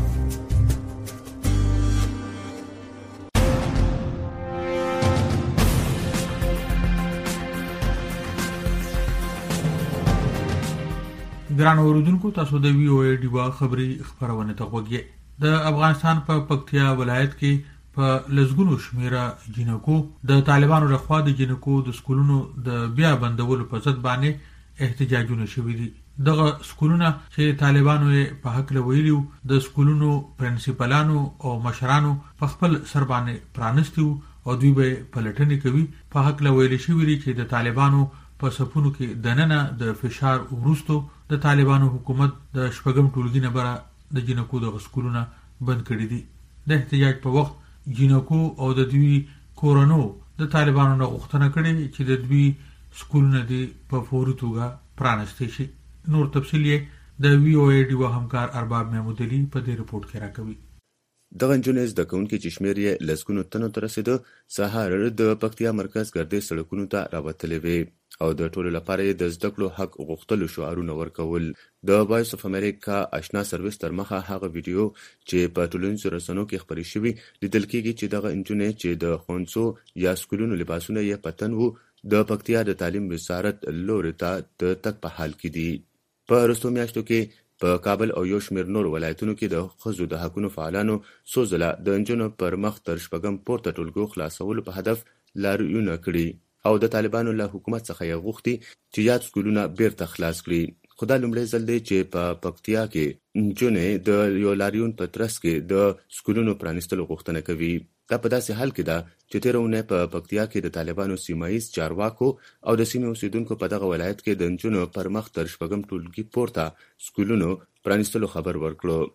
ګران اوریدونکو تاسو د وی او ای ډیوا خبری خبرونه ته غوږی. د افغانستان په پکتیا ولایت کې په لزګونو شمیره جنکو د طالبانو لخوا د جنکو د سکولونو د بیا بندولو په ضد باندې احتجاجونه شوي دي. دغه سکولونه چې طالبانو په حق لویلو د سکولونو پرنسپلانو او مشرانو په خپل سر باندې پرانستیو او دوی به پلټنې کوي. په حق لویل شوی دي چې د طالبانو په صفونو کې دننه د فشار ورستو د طالبانو حکومت د شپږم ټولګي نه بره د جنکو د سکولونه بند کړي دي. د احتجاج په وخت جنکو او د دوی کورونو د طالبانو نه غوښتنه کړې چې د دوی سکولونه دي په فوري توګه پرانستې شي. نور تفصیل یې د وی او ای ډیوا همکار ارباب محمود علي په دې رپورت کې راکوي. دغه نجونې زده کوونکي چې شمېر یې لسګونو تنو ته رسېده سهار د پکتیا مرکز ګردیز سړکونو ته راوتلې وې او د ټولو لپاره یې د زده کړو حق غوښتلو شعارونه ورکول. د وایس اف امریکا آشنا سرویس تر مخه هغه ویډیو چې په ټولنیزو رسنیو کې خپرې شوي لیدل کېږي چې دغه نجونې چې د ښوونځو یا سکولونو لباسونه یې په تن وو د پکتیا د تعلیم وزارت لوري ته د تک په حال کې دي. په وروستو میاشتو کې په کابل او یو شمېر نور ولایتونو کې د ښځو د حقونو فعالانو څو ځله د نجونو پر مخ تر شپږم پورته ټولګو خلاصولو په هدف لاریونونه کړي او د طالبانو له حکومت څخه یې غوښتي چې یاد سکولونه بیرته خلاص کړي. خو دا لومړی ځل دی چې په پکتیا کې نجونې د یو لاریون په ترڅ کې د سکولونو پرانیستلو غوښتنه کوي. دا په داسې حال کې ده چې تېره اونۍ په پکتیا کې د طالبانو سیمه ییز چارواکو او د سیمې اوسیدونکو په دغه ولایت کې د نجونو پر مخ تر شپږم ټولګي پورته سکولونو پرانیستلو خبر ورکړو.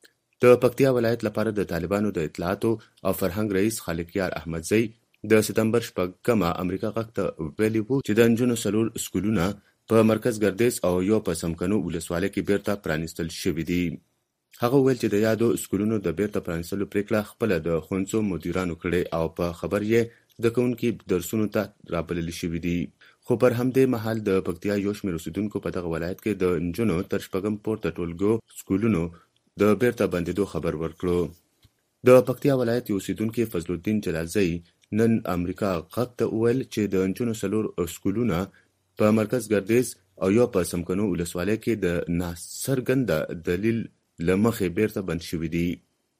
د پکتیا ولایت لپاره د طالبانو د اطلاعاتو او فرهنګ رئیس خالقیار احمدزی د سپتمبر شپږمه امریکا غږ ته ویلي وو چې د نجونو څلور سکولونه په مرکز ګردیز او یو په سمکنو ولسوالۍ کې بیرته پرانیستل شوي دي. هغه ویل چې د یادو سکولونو د بیرته پرانیستلو پریکړه خپله د ښوونځو مدیرانو کړې او په خبر یې د کوونکي درسونو ته رابلل شوي دي. خو پر همدې مهال د پکتیا یو شمېر اوسیدونکو په دغه ولایت کې د نجونو تر شپږم پورته ټولګو سکولونو د بیرته بندېدو خبر ورکړو. د پکتیا ولایت یو اوسیدونکي فضل الدین جلالزی نن امریکا غږ ته وویل چې د نجونو څلور سکولونه په مرکز ګردیز او یو په سمکنو ولسوالۍ کې د ناڅرګنده دلیل له مخې بیرته بند شوي دي.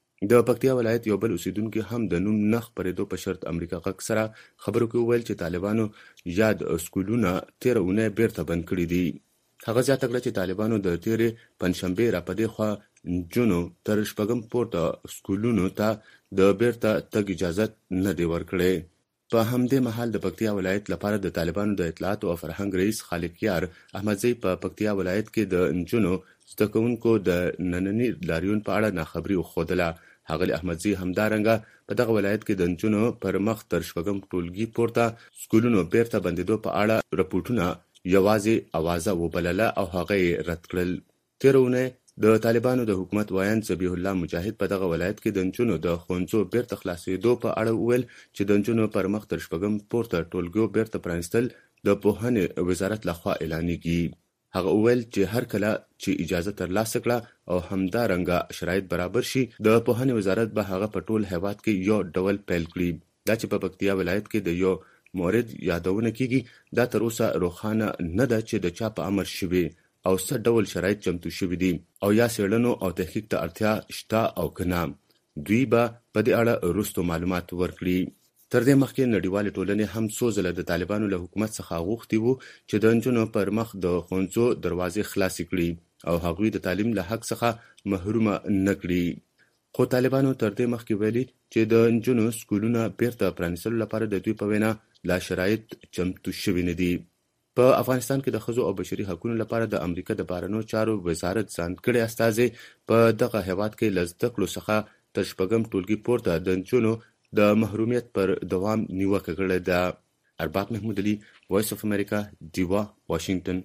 د پکتیا ولایت یو بل اوسیدونکي هم د نوم نه خپرېدو په شرط امریکا غږ سره خبرو کې وویل چې طالبانو یاد سکولونه تېره اونۍ بیرته بند کړي دي. هغه زیاته کړه چې طالبانو د تېرې پنجشنبې راپدې خوا نجونو تر شپږم پورته سکولونو ته د بیرته تګ اجازت نه دی ورکړی. په همدې مهال د پکتیا ولایت لپاره د طالبانو د اطلاعاتو او فرهنګ رئیس خالقیار احمدزی په پکتیا ولایت کې د نجونو زده کوونکو د ننني لاریون په اړه ناخبري وښودله. ښاغلي احمدزی همدارنګه په دغه ولایت کې د نجونو پر مخ تر شپږم ټولګي پورته سکولونو بیرته بندېدو په اړه رپوټونه یوازې اوازه وبلله او هغه یې رد کړل. تېره اونۍ د طالبانو د حکومت وایند ذبیح الله مجاهد په دغه ولایت کې د نجونو د ښوونځو بیرته خلاصېدو په اړه وویل چې د نجونو پر مخ تر شپږم پورته ټولګیو بیرته پرانیستل د پوهنې وزارت لخوا اعلانېږي. هغه وویل چې هر کله چې اجازه ترلاسه کړه او همدارنګه شرایط برابر شي د پوهنې وزارت به هغه په ټول هېواد کې یو ډول پیل کړي. دا چې په پکتیا ولایت کې د یو مورد یادونه کیږي دا تر اوسه روښانه نه ده چې د چا په امر شوي او څه ډول شرایط چمتو شوي دي او یا څېړنو او تحقیق ته اړتیا شته او که نه. دوی به په دې اړه وروستو معلومات ورکړي. تر دې مخکې نړیوالې ټولنې هم څو ځله د طالبانو له حکومت څخه غوښتي وو چې د نجونو پر مخ د ښوونځو دروازې خلاصې کړي او هغوی د تعلیم له حق څخه محرومه نه کړي. خو طالبانو تر دې مخکې ویلي چې د نجونو سکولونه بیرته پرانیستلو لپاره د دوی په وینا لا شرایط چمتو شوي نه دي. په افغانستان کې د ښځو او بشري حقونو لپاره د امریکا د بهرنیو چارو وزارت ځانګړی استازی په دغه هېواد کې له زده کړو څخه تر شپږم ټولګي پورته د نجونو د محرومیت پر دوام نیوکه کړې ده. ارباب محمود علي، وایس اف امریکا، ډیوا، واشنگټن.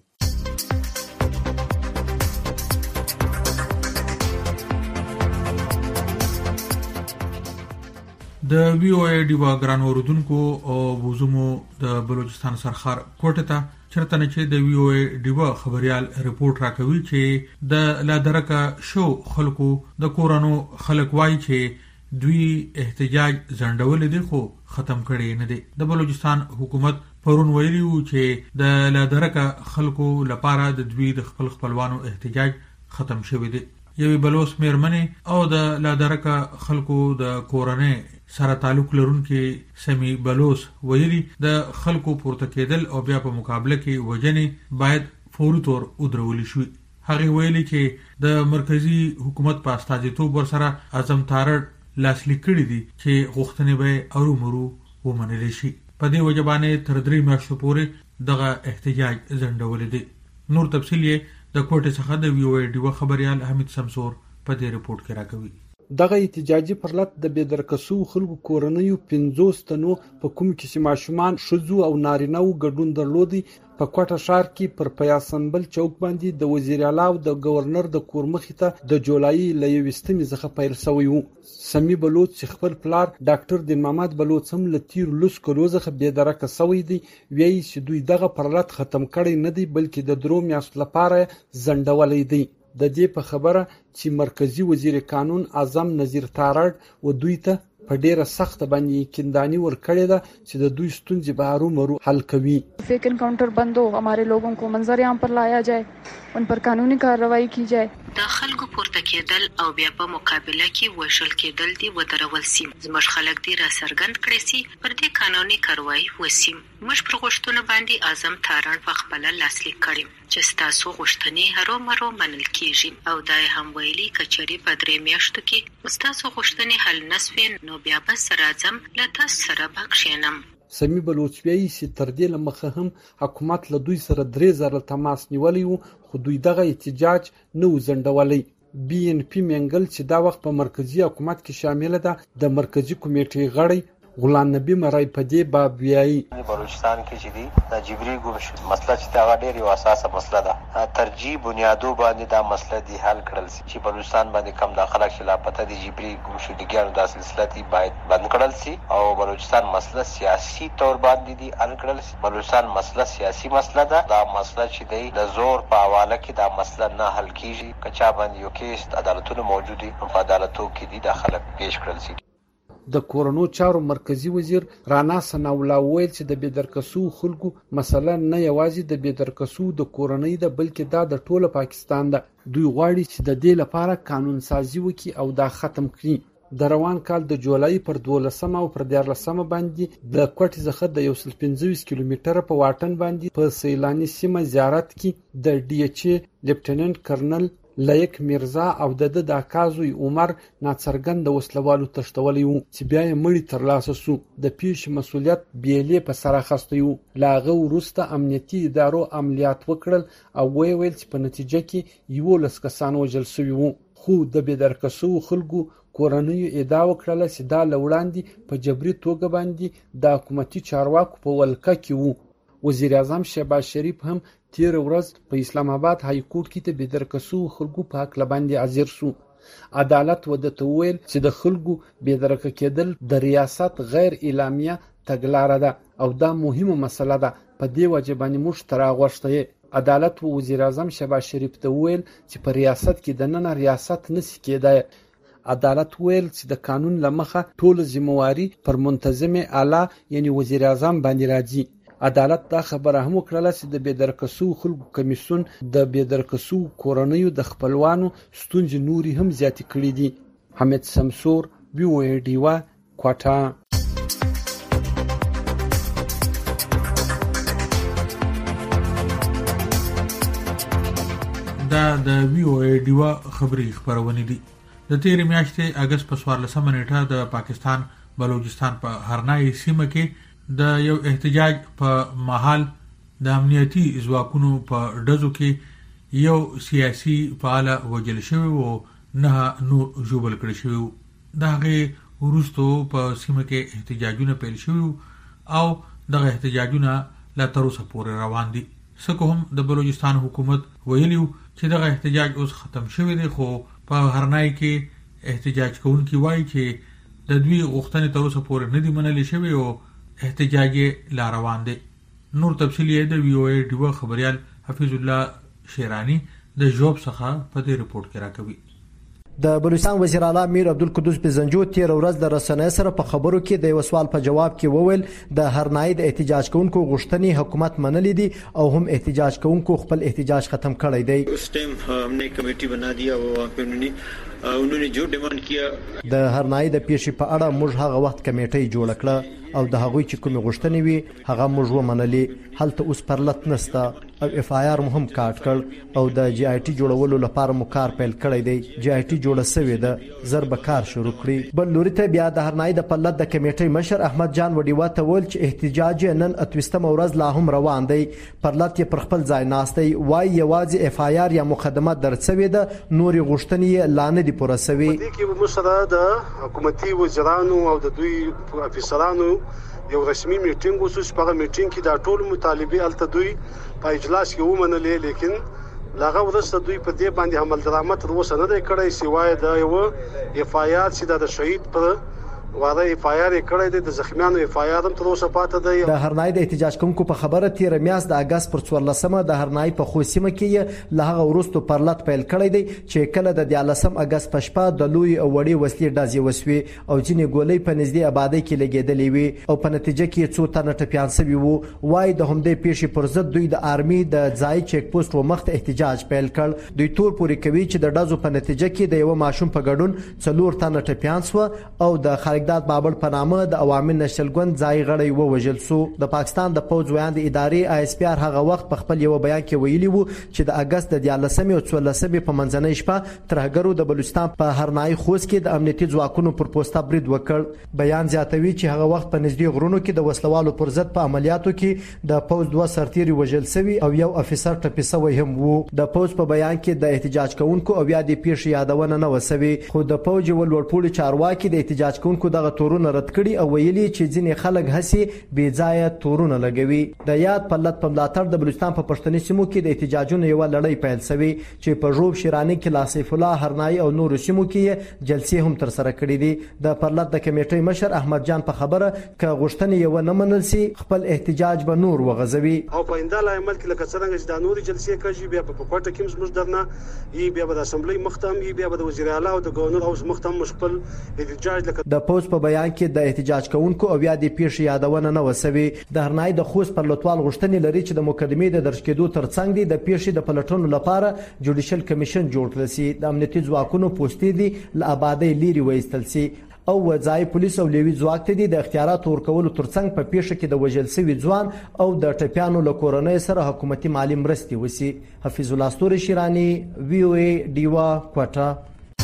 د وی او ای ډیوا ګران اوردونکو او بوزمو د بلوچستان سرخار کوټه ته چرته نه چې د وی او ای ډیوا خبريال ریپورت راکوي چې د لادرکه شو خلکو د کورانو خلک وای چې دوی احتجاج ځنډول دي خو ختم کړي نه دي. د بلوچستان حکومت پرون ویلي وو چې د لادرکه خلکو لپاره د دوی د خپل خپلوانو احتجاج ختم شوی دی. یوې بلوچ میرمنې او د لادرکه خلکو د کورنۍ سره تعلق لرونکي سمي بلوچ ویلي د خلکو پورته کېدل او بیا په مقابله کې وجنې باید فوري طور ودرول شي. هغه ویلي چې د مرکزی حکومت په استازیتوب ورسره اعظم تارړ لاسلیک کړي دي چې غوښتنې به ارومرو ومنل شي. په دې وجه باندې تر درې میاشتو پورې دغه احتجاج ځنډول دي. نور تفصیل یې د کوټې څخه د وی او ای ډیوا خبريال حمید سمسور په دې رپورت کې راکوي. دغه احتجاجي پرلط د بېدرکسو خلکو کورنیو پنځوس تنو په کوم کې چې ماشومان ښځو او نارینه‌و ګډون درلودي په کوټه ښار کې پر پیاسنبل چوک باندې د وزیر اعلی او د گورنر د کور مخې ته د جولای له یوویشتمې څخه پیل شوی و. سمي بلوچ چې خپل پلار ډاکټر دین محمد بلوچ هم له تیر لس کلو څخه بېدرکه شوی دی وایي چې دوی دغه پرلط ختم کړی نه دی بلکې د درو میاشتو لپاره ځنډولی دی. د دې په خبره چې مرکزی وزیر قانون اعظم نذیر تارړ و دوی ته په ډیره سخت باندې یقینداني ورکړې ده چې د دوی ستونزې به هرومرو حل کوي. फेक एनकाउंटर बंद हो, हमारे लोगों को मंजर आम पर लाया जाए, उन पर कानूनी कार्रवाई की जाए. د خلکو پورته کېدل او بیا په مقابله کې وژل کېدل دي ودرول سي. زموږ خلک دې را څرګند کړي سي پر دې قانوني کاروایی وسي. موږ پر غوښتنو باندې اعظم تارڼ په خپل لاسلیک کړي چې ستاسو غوښتنې هرو مرو منل کیږي او دا هم ویلي کچري په درې میاشتو کې ستاسو غوښتنې حل نسوي نو بیا به سره ځم له تاسو سره به کښېنم. سمی بلوچویایي چې تر دې له مخه هم حکومت له دوی سره درې زره تماس نیولی و خو دوی دغه احتجاج نه و ځنډولی. بي ان پي منګل چې دا وخت په مرکزي حکومت کې شامله ده د مرکزي کمیټې غړی غلام نبی مرای په دې باب ویایي بلوچستان کې چې دی د جبري ګم شو مسله چې دا ډېر یو اساسه مسله ده ترجیح بنیادو باندې دا مسله دی حل کړل شي چې بلوچستان باندې کم داخله چې لا پته دی جبري ګم شو دګیانو د سلسله دی باید بند کړل شي او بلوچستان مسله سیاسي تور باندې دی حل کړل شي. بلوچستان مسله سیاسي مسله ده. دا مسله چې دی د زور په حواله کې دا مسله نه حل کیږي. کچا باندې یو کیس عدالتونو موجود دي په عدالتو کې دی د خلک پیش کړل شي. د کورونو چارو مرکزی وزیر رانا ثناء الله ویل چې د بېدرکسو خلکو مسله نه یوازې د بېدرکسو د کورنۍ ده بلکې دا د ټوله پاکستان ده. دوی غواړي چې د دې لپاره قانون سازي وکړي او دا ختم کړي. د روان کال د جولای پر دولسمه او پر دیارلسمه باندې د کوټې څخه د یو سل پنځه ویشت کیلومتره په واټن باندې په سیلاني سیمه زیارت کې د ډي ایچ ای لیفټیننټ کرنل لایق میرزا او د د اکازوی عمر ناڅرګند وسلوالو تشتولی وو چې بیا یې مړی ترلاسه سو. د پیښې مسولیت بیلې په سر اخیستی وو. له هغه وروسته امنیتي ادارو عملیات وکړل او ویې ویل چې په نتیجه کې یولس کسان وژل سوي وو. خو د بېدرکسو خلکو کورنیو ادعا وکړله چې دا له وړاندې په جبري توګه باندې د حکومتي چارواکو په ولکه کې وو. وزیر اعظم شهباز شریف هم تیر ورځ په اسلام آباد های کورټ کې د بېدرکسو خلکو په حق باندې حاضر سو. عدالت ودته ویل چې د خلکو بېدرکه کېدل د ریاست غیر اعلامیه تګلاره ده او دا مهمه مسله ده. په دې وجه باندې موږ تر غوښته عدالت و وزیر اعظم شهباز شریف ته ویل چې په ریاست کې د نن ریاست نشي کېدای. عدالت ویل چې د قانون لمخه ټول ذمہواری پر منتظم اعلی یعنی وزیر اعظم باندې راځي. عدالت دا خبره هم وکړه چې د بېدرکسو خلکو کمیسیون د بېدرکسو کورنیو د خپلوانو ستونزې نوري هم زیاتې کړې دي. حمید سمسور بي او اي ډیوا کوټا. دا د وی او اي ډیوا خبري خبرونه دي. د تیرې میاشتې اگست په څوارلسمه نیټه د پاکستان بلوچستان په هرنای سیمه کې د یو احتجاج په محل د امنیتي ځواکونو په ډزو کې یو سیاسي فعال وژل شوی او نه نور ژوبل کړی شوی. دغه وروستو په سیمه کې احتجاجونه پیل شوی او دغه احتجاجونه لا تر اوسه پورې روان دي. څنګه هم د بلوچستان حکومت ویلیو چې دغه احتجاج اوس ختم شوی دی خو په هرنای کې احتجاج کوونکي وایي چې د دوی غوښتنې تر اوسه پورې نه دي منلې شوی او احتجاج لا روان دي. نور تفصیل یې د وی او اي ډیوا خبريال حفیظ الله شیرانی د جوب څخه په دې رپورت کې راکوي. د بلوچستان وزیر اعلی میر عبدالقدوس بزنجو تیر ورځ د رسنۍ سره په خبرو کې د یو سوال په جواب کې وویل د هرنای د احتجاج کوونکو غوښتنې حکومت منلې دي او هم احتجاج کوونکو خپل احتجاج ختم کړی دی. اس ټیم हमने کمیټي بنا دیا او قانوني انہوں نے جو ډیماند کیا د هرنای د پیښې په اړه موږ هغه وخت کمیټي جوړ کړه او د هغوی چې کومې غوښتنې وي هغه موږ ومنلې. هلته اوس پرلت نشته او اف آی آر مهم کاټ کړ او د جی آی ټي جوړولو لپاره مو کار پیل کړی دی. جی آی ټي جوړه سوې ده زر به کار شروع کړي. بل لوري ته بیا د هرنای د پرلت د کمیټي مشر احمد جان وډیوا ته ویل چې احتجاج نن اتوستمه ورځ لا هم روان دی. پرلت یې پر خپل ځای ناست دی. وایي یوازې اف آی آر یا مقدمه درج سوې ده نورې غوښتنې یې لا نه دي پوره سوي. دې کې به سره د حکومتي وزیرانو او د دوی افیسرانو یو رسمي میټینګ وسو چې په میټینګ کې دا ټول مطالبه الته دوی په اجلاس کې ومنلې لیکن لاغه ورسته دوی په دې باندې عمل درآمد تر اوسه نه دی کړی سوای د یو اف آی آر چې د شهید پر واده اف آی آر کړی دی د زخمیانو اف آی آر هم تر اوسه پاتې دی. د هرنای د احتجاج کوونکو په خبره تیر میاشت د اگست پر څوارلسمه د هرنای په خوسیمه کې له هغه وروسته پرلط پیل کړی دی چې کله د دیالسم اگست په شپه د لوی او وړي وسلې ډازې وسوي او ځینې ګولۍ په نږدې آبادی کې لګېدلې وي او په نتیجه کې څو تنه ټپیان شوي وو. وای د همدې پیښې پر ضد دوی د آرمي د ځای چیک پوسټ و مخ ته احتجاج پیل کړ. دوی تور پورې کوي چې د ډزو په نتیجه کې د یو ماشوم په ګډون څلور تنه ټپیان شو او د خالقداد بابل په نامه د عوامي نشل ګوند ځای غړی ووژل شو. د پاکستان د پوځ ویاند ادارې آی اس پی آر هغه وخت په خپل یو بیان کې ویلي وو چې د اگست د دیالسمې او څوارلسمې په منځنۍ شپه ترهګرو د بلوچستان په هرنای خوست کې د امنیتي ځواکونو پر پوسټه برید وکړ. بیان زیاتوي چې هغه وخت په نږدې غرونو کې د وسلوالو پر ضد په عملیاتو کې د پوځ دوه سرتیري وژل شوي او یو افیسر ټپي شوی هم وو. د پوځ په بیان کې د احتجاج کوونکو او یا د پیښې یادونه نه وسوي خو د پوځ ولورپوړي چارواکي د احتجاج کوونکو دغه تورونه رد کړي او ویلي چې ځینې خلک هسي بې ځایه تورونه لګوي. د یاد پلت په ملاتړ د بلوچستان په پښتني سیمو کې د احتجاجونو یو لړۍ پیل شوی چې په ژوب شیرانی کې لاسف الله هرنای او نور سیمو کې جلسې هم تر سره کړې دي. د پرلط د کمیټې مشر احمد جان په خبره ک غوښتنې یو نه منل سي خپل احتجاج به نور وغځوي او په انده عمل کې لکه څنګه چې د نوري جلسې کوي بیا په کوټه کې موږ درنه ای بیا د اسمبلی مختم ای بیا د وزیر اعلی او د گورنر اوس مختم مشکل احتجاج لکه د پوز په بیان کې د احتجاج کوونکو او بیا د پیښې یادونه نه وسوي. د هرنای د خوست پر لټوال غوښتنې لري چې د مقدمې د درج کېدو ترڅنګ دي د پیښې د پلټونو لپاره جوډیشل کمیشن جوړ کړل شي. د امنیتي ځواکونو پوسټې دي له آبادی لري وایستل شي او وځای پولیس او لیوي ځواک ته دي د اختیارات ورکولو ترڅنګ په پیښه کې د وژل شوي ځوان او د ټپیانو له کورنۍ سره حکومتي مالی مرستې وسی. حفیظ الله ستوري شیرانی وی او ای ډیوا کوټه.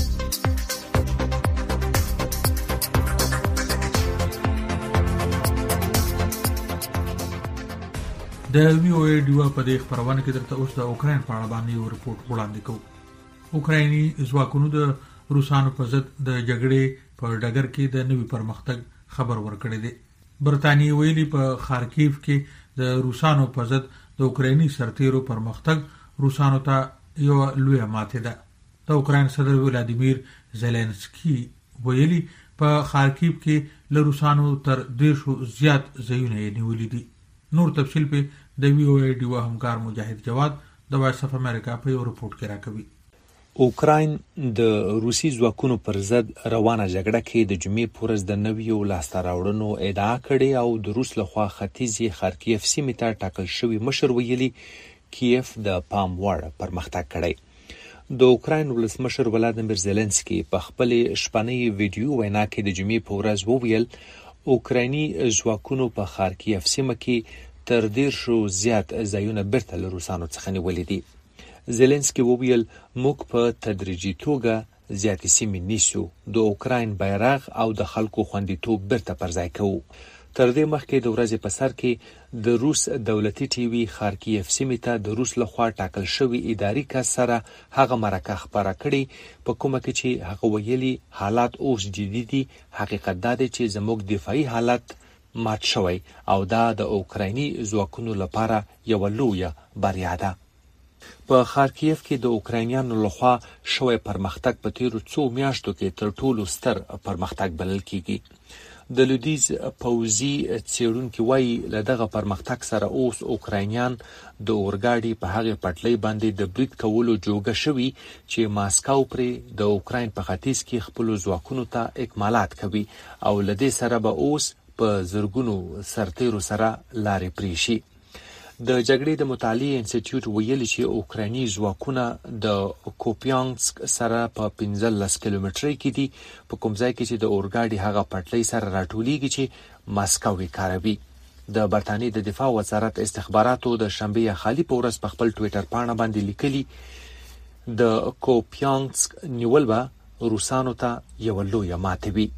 د وی او ای ډیوا په دې خبرونه کې درته اوس د اوکرين په اړه باندې یو رپورت وړاندې کوو. اوکرایني ځواکونو د روسانو په ضد د جګړې په ډګر کې د نوي پرمختګ خبر ورکړی دی. برتانیې ویلي په خارکیف کې د روسانو په ضد د اوکرایني سرتیرو پرمختګ روسانو ته یو لوی ماته ده. د اوکراین صدر ولادیمیر زيلنسکي ویلي په خارکیف کې له روسانو تر دیرشو زیات ځایونه نیولې دي. نور تفصیل په د وی او ای ډیوا همکار مجاهد جواد د وایس اف امریکا په یو رپورت کې راکوي. اوکراین د روسي ځواکونو پر ضد روانه جګړه کې د جمعې پورز د نویو لاسته راوړنو ادعا کړې او د روس لخوا ختیځي خارکیف سیمې ته ټاکل شوی مشر ویلي کیف د پام وړ پرمختګ کړی. د اوکراین ولسمشر ولادیمیر زيلنسکي په خپل شپنۍ ویډیو وینا کې د جمعې پورز وویل اوکرایني ځواکونو په خارکیف سیمه کې تر ډیر شو زیات ځایونه بیرته له روسانو څخه نیولې دي. زيلنسکي وویل موږ په تدریجي توګه زیاتې سیمې نیسو، د اوکراین بیرغ او د خلکو خوندیتوب بیرته پر ځای کوو. تر دې مخکې د ورځې په سر کې د روس دولتي ټي وي خارکیف سیمې ته د روس لخوا ټاکل شوی اداري کس سره هغه مرکه خبره کړې په کومه کې چې هغه ویلي حالات اوس جدي دي. حقیقت دا دی چې زموږ دفاعي حالت مات شوی او دا د اوکرایني ځواکونو لپاره یو لویه بریا ده. په خارکیف کې د اوکراینیانو لخوا شوی پرمختګ په تیرو څو میاشتو کې تر ټولو ستر پرمختګ بلل کیږي. د لودیز پوزي څېړونکي وایي له دغه پرمختګ سره اوس اوکراینیان د اورګاډي په هغه پټلۍ باندې د برید کولو جوګه شوي چې ماسکو پرې د اوکراین په ختیځ کې خپل ځواکونو ته اکمالات کوي او له دې سره به اوس په زرګونو سرتیرو سره لارې پرې شي. د جګړې د مطالعې انسټیټیوټ ویلي چې اوکرایني ځواکونه د کوپیانسک سره په پنځلس کیلومترۍ کې دي، په کوم ځای کې چې د اورګاډي هغه پټلۍ سره راټولیږي چې ماسکو یې کاروي. د برتانیې د دفاع وزارت استخباراتو د شنبه خالی په ورځ په خپل ټوئیټر پاڼه باندې لیکلي د کوپیانسک نیول به روسانو ته یو لوی ماته وي.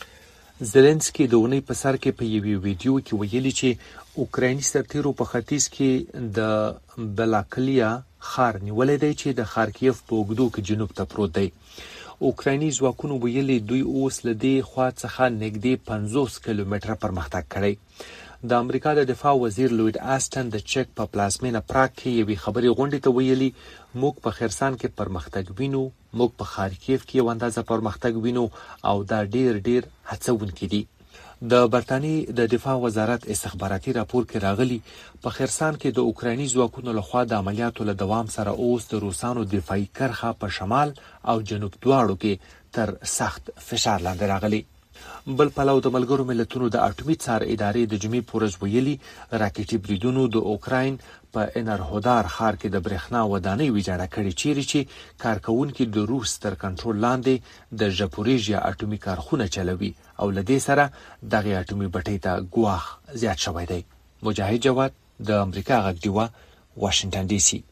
زيلنسکي د ونې په سر کې په یوې ویډیو کې ویلي چې اوکرایني سرتیرو په ختیځ کې د بلاکلیا ښار نیولې دی چې د خارکیف په اوږدو کې جنوب ته پروت دی. اوکرایني ځواکونو ویلي دوی اوس له دې خوا څخه نږدې پنځوس کیلومتره پرمختګ کړی. د امریکا د دفاع وزیر لوید آسټن د چک په پلازمینه پراګ کې یوې خبرې غونډې ته ویلي موږ په خرسان کې پرمختګ وینو، موږ په خارکیف کې یو اندازه پرمختګ وینو او دا ډیر ډیر هڅونکي دي. د برتانیې د دفاع وزارت استخباراتي راپور کې راغلي په خرسان کې د اوکرایني ځواکونو لخوا د عملیاتو له دوام سره اوس د روسانو دفاعي کرښه په شمال او جنوب دواړو کې تر سخت فشار لاندې راغلي. بل پلو د ملګرو ملتونو د اټومي څار ادارې د جمعې په ورځ ویلي راکټي بریدونو د اوکراین په انرهودار ښار کې د برېښنا ودانۍ ویجاړه کړې، چیرې چې کارکوونکي د روس تر کنټرول لاندې د ژپوریژیا اټومي کارخونه چلوي او له دې سره دغه اټومي بټۍ ته ګواښ زیات شوی دی. مجاهد جواد د امریکا غږ ډیوه، واشنگټن ډي سي.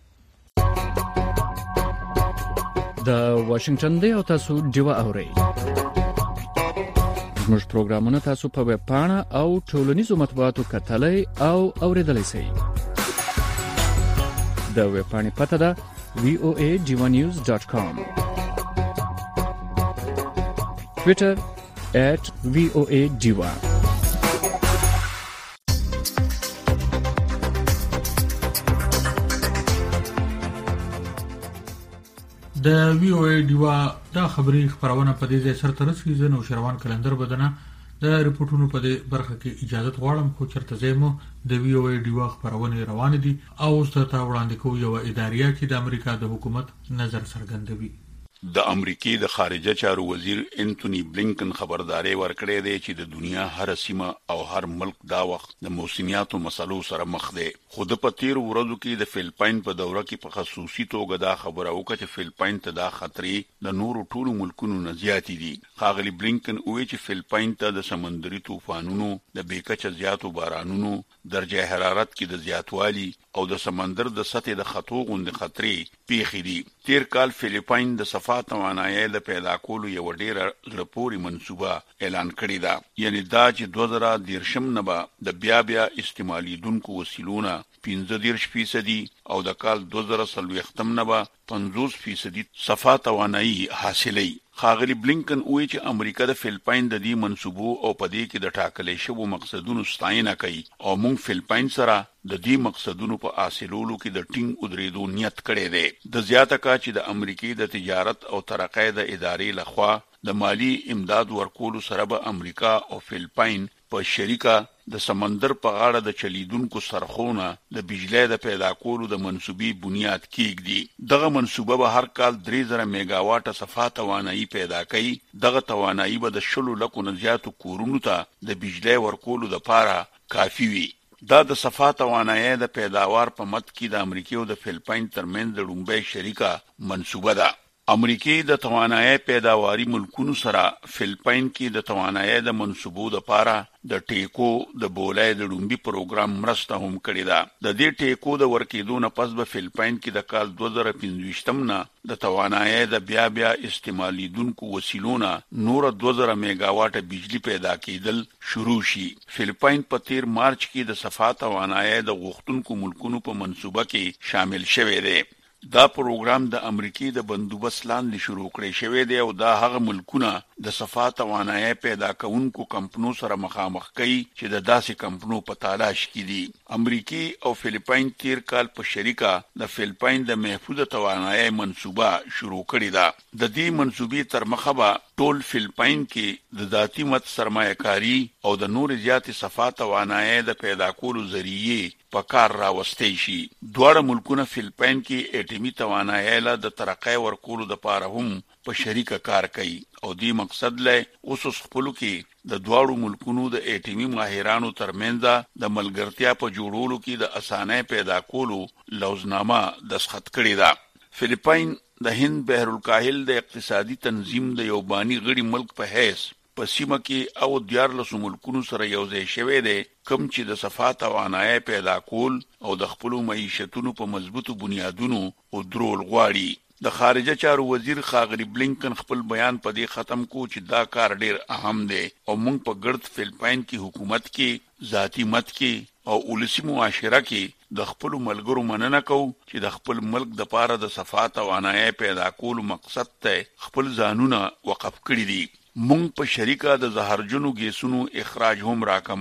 د واشنگټن دی او تاسو ډیوه اورئ. زموږ پروګرامونه تاسو په ویب پاڼه او ټولنیزو مطبوعاتو کتلای او اوریدلای شئ. د ویب پاڼې پته ده وی او ای ډیوا نیوز ډاټ کام، ټویټر ایٹ وی او ای ډیوا. د وی او ای ډیوا دا خبري خبرونه په دې ځای سره ترسي زنو شروان کلندر بدنه د ریپورتونو په دې برخه کې اجازه غواړم خو چرته زمو د وی او ای ډیوا خبرونه روان دي او ستاسو وړاندې کوم یو ادارې چې د امریکا د حکومت نظر څرګندوي. د امریکای د خارجه چارو وزیر انټونی بلینکن خبرداري ورکړې ده چې د دنیا هر سیمه او هر ملک دا وخت د موسمیاتو مسلو سره مخ دی. خود په تیر ورځو کې د فلپاین په دوره کې په خصوصي توګه دا خبره وکړه چې فلپاین ته دا خطرې د نورو ټولو ملکونو نه زیات دي. ښاغلي بلینکن وایي چې فلپاین ته د سمندري طوفانونو، د بیکچه زیاتو بارانونو، درجه حرارت کې د زیاتوالي او د سمندر د سطح د خطو غوند خطرې پیښې دي. تیر کال فلپاین د صفا توانایي د پیدا کولو یو ډیره زړپوري منصوبه اعلان کړې ده، یعنی دا چې دوه زره دیرشم نه به د بیا بیا استعمالیدونکو وسیلونه پنځه دیرش فیصدي او د کال دوه زره څلوېښتم نه به پنځوس فیصدي صفا توانایي حاصلې. ښاغلي بلینکن وایي چې امریکا د فلپاین د دې منصوبو او په دې کې د ټاکلې شوو مقصدونو ستاینه کوي او موږ فلپاین سره د دې مقصدونو په حاصلولو کې د ټینګ ودرېدو نیت کړی دی. د زیاته کا چې د امریکای د تجارت او ترقۍ د ادارې لخوا د مالی امداد ورکولو سره به امریکا او فلپاین په شریکه د سمندر په غاړه د چلیدونکو سرخونه د بجلی د پیدا کولو د منصوبې بنیاد کېږدي. دغه منصوبه به هر کال درې زره میگا واټه صفا توانایي پیدا کوي. دغه توانایي به د شلو لکو نه زیاتو کورونو ته د بجلی ورکولو لپاره کافي وي. دا د صفا توانایي د پیداوار په مت کې د امریکا او د فلپاین ترمنځ د لومړی شریکه منصوبه ده. امریکای د توانایي پیداواري ملکونو سره فلپاین کې د توانایي د منصوبو لپاره د ټیکو د بولای د لومبي پروګرام مرسته هم کړې ده. د دې ټیکو د ورکېدو نه پس به فلپاین کې د کال دوه زره پنځويشتم نه د توانایي د بیا بیا استعمالیدونکو وسیلونه نور دوه زره میگا واټه بجلی پیدا کېدل شروع شي. فلپاین په تیر مارچ کې د صفا توانایي د غوښتونکو ملکونو په منصوبه کې شامل شوی دی. دا پروګرام د امریکای د بندوبست لاندې شروع کړی شوی دی او دا هغه ملکونه د صفا توانایي پیدا کوونکو کمپنو سره مخامخ کوي چې د داسې کمپنو په تلاش کې دي. امریکای او فلپاین تیر کال په شریکه د فلپاین د محفوظه توانایي منصوبه شروع کړې ده. د دې منصوبې تر مخه به ټول فلپاین کې د ذاتی مت سرمایه‌کاري او د نور زیات صفا توانایي د پیدا کولو ذریعہ په کار راوستي شي. دواړه ملکونه فلپاین کې اټومي توانایي له د ترقۍ ورکولو لپاره هم په شریکه کار کوي او دې مقصد له اوس خپلو کې د دواړو ملکونو د اټومي ماهرانو ترمنځ د ملګرتیا په جوړولو کې د اسانۍ پیدا کولو لوزنامه دستخط کړې ده. فلپاین د هند بحر الکاهل د اقتصادي تنظیم د یو بانی غړي ملک په حیث په سیمه کې او دیارلسو ملکونو سره یوځای شوی دی کوم چې د صفا توانایي پیدا کول او د خپل معیشتونو په مضبوطو بنیادونو او درول غواړي. د خارجه چارو وزیر ښاغلي بلینکن خپل بیان په دې ختم کو چې دا کار ډیر اهم دی او موږ په ګرد فلپاین کې حکومت کې ذاتی مت کې او ولسی معاشره کې د خپل ملګرو مننه کوو چې د خپل ملک د پاره د صفا توانایي پیدا کول مقصد ته خپل ځانونه وقف کړی دي. مونږ په شریکه د زهرجنو ګیسونو اخراج هم راکمو.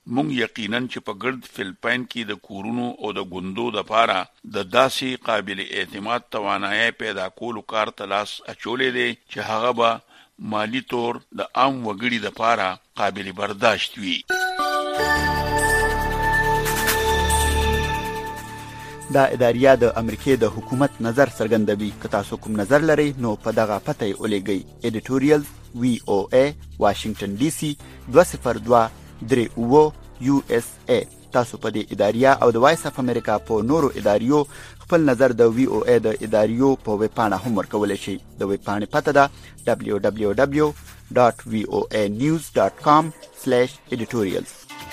مونږ یقینا چې په ګرد فلپاین کې د کورونو او د ګوندو د پاره د داسې قابل اعتماد توانایي پیدا کولو کار تلاش اچولې دي چې هغه به مالی طور د عام وګړي د پاره قابل برداشت وي. دا اداریه د امریکای د حکومت نظر څرګندوي. که تاسو کوم نظر لرئ نو په دغه پته یې ولېږئ. ایډیټوریال وی او ای واشنگټن ډي سي دوه صفر دوه درې اووه یو اس ای. تاسو په دې اداریه او د وایس اف امریکا په نورو اداریو خپل نظر د وی او ای د اداریو په ویب پاڼه هم ورکولی شئ. د ویب پاڼې پته ده دبلیو دبلیو دبلیو ډاټ وی او ای نیوز ډاټ کام سلیش ایډیټوریالز.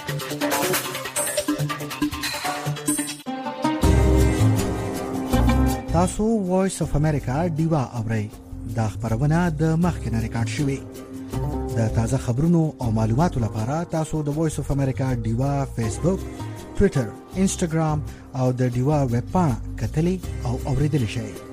تاسو وایس اف امریکا ډیوا اورئ. دا خبرونه د مخکنه ریکارډ شوې. د تازه خبرونو او معلوماتو لپاره تاسو د وایس اف امریکا ډیوا فیسبوک، ټوئیټر، انسټاګرام او د ډیوا ویب پاڼه کتلې او اوریدلې شئ.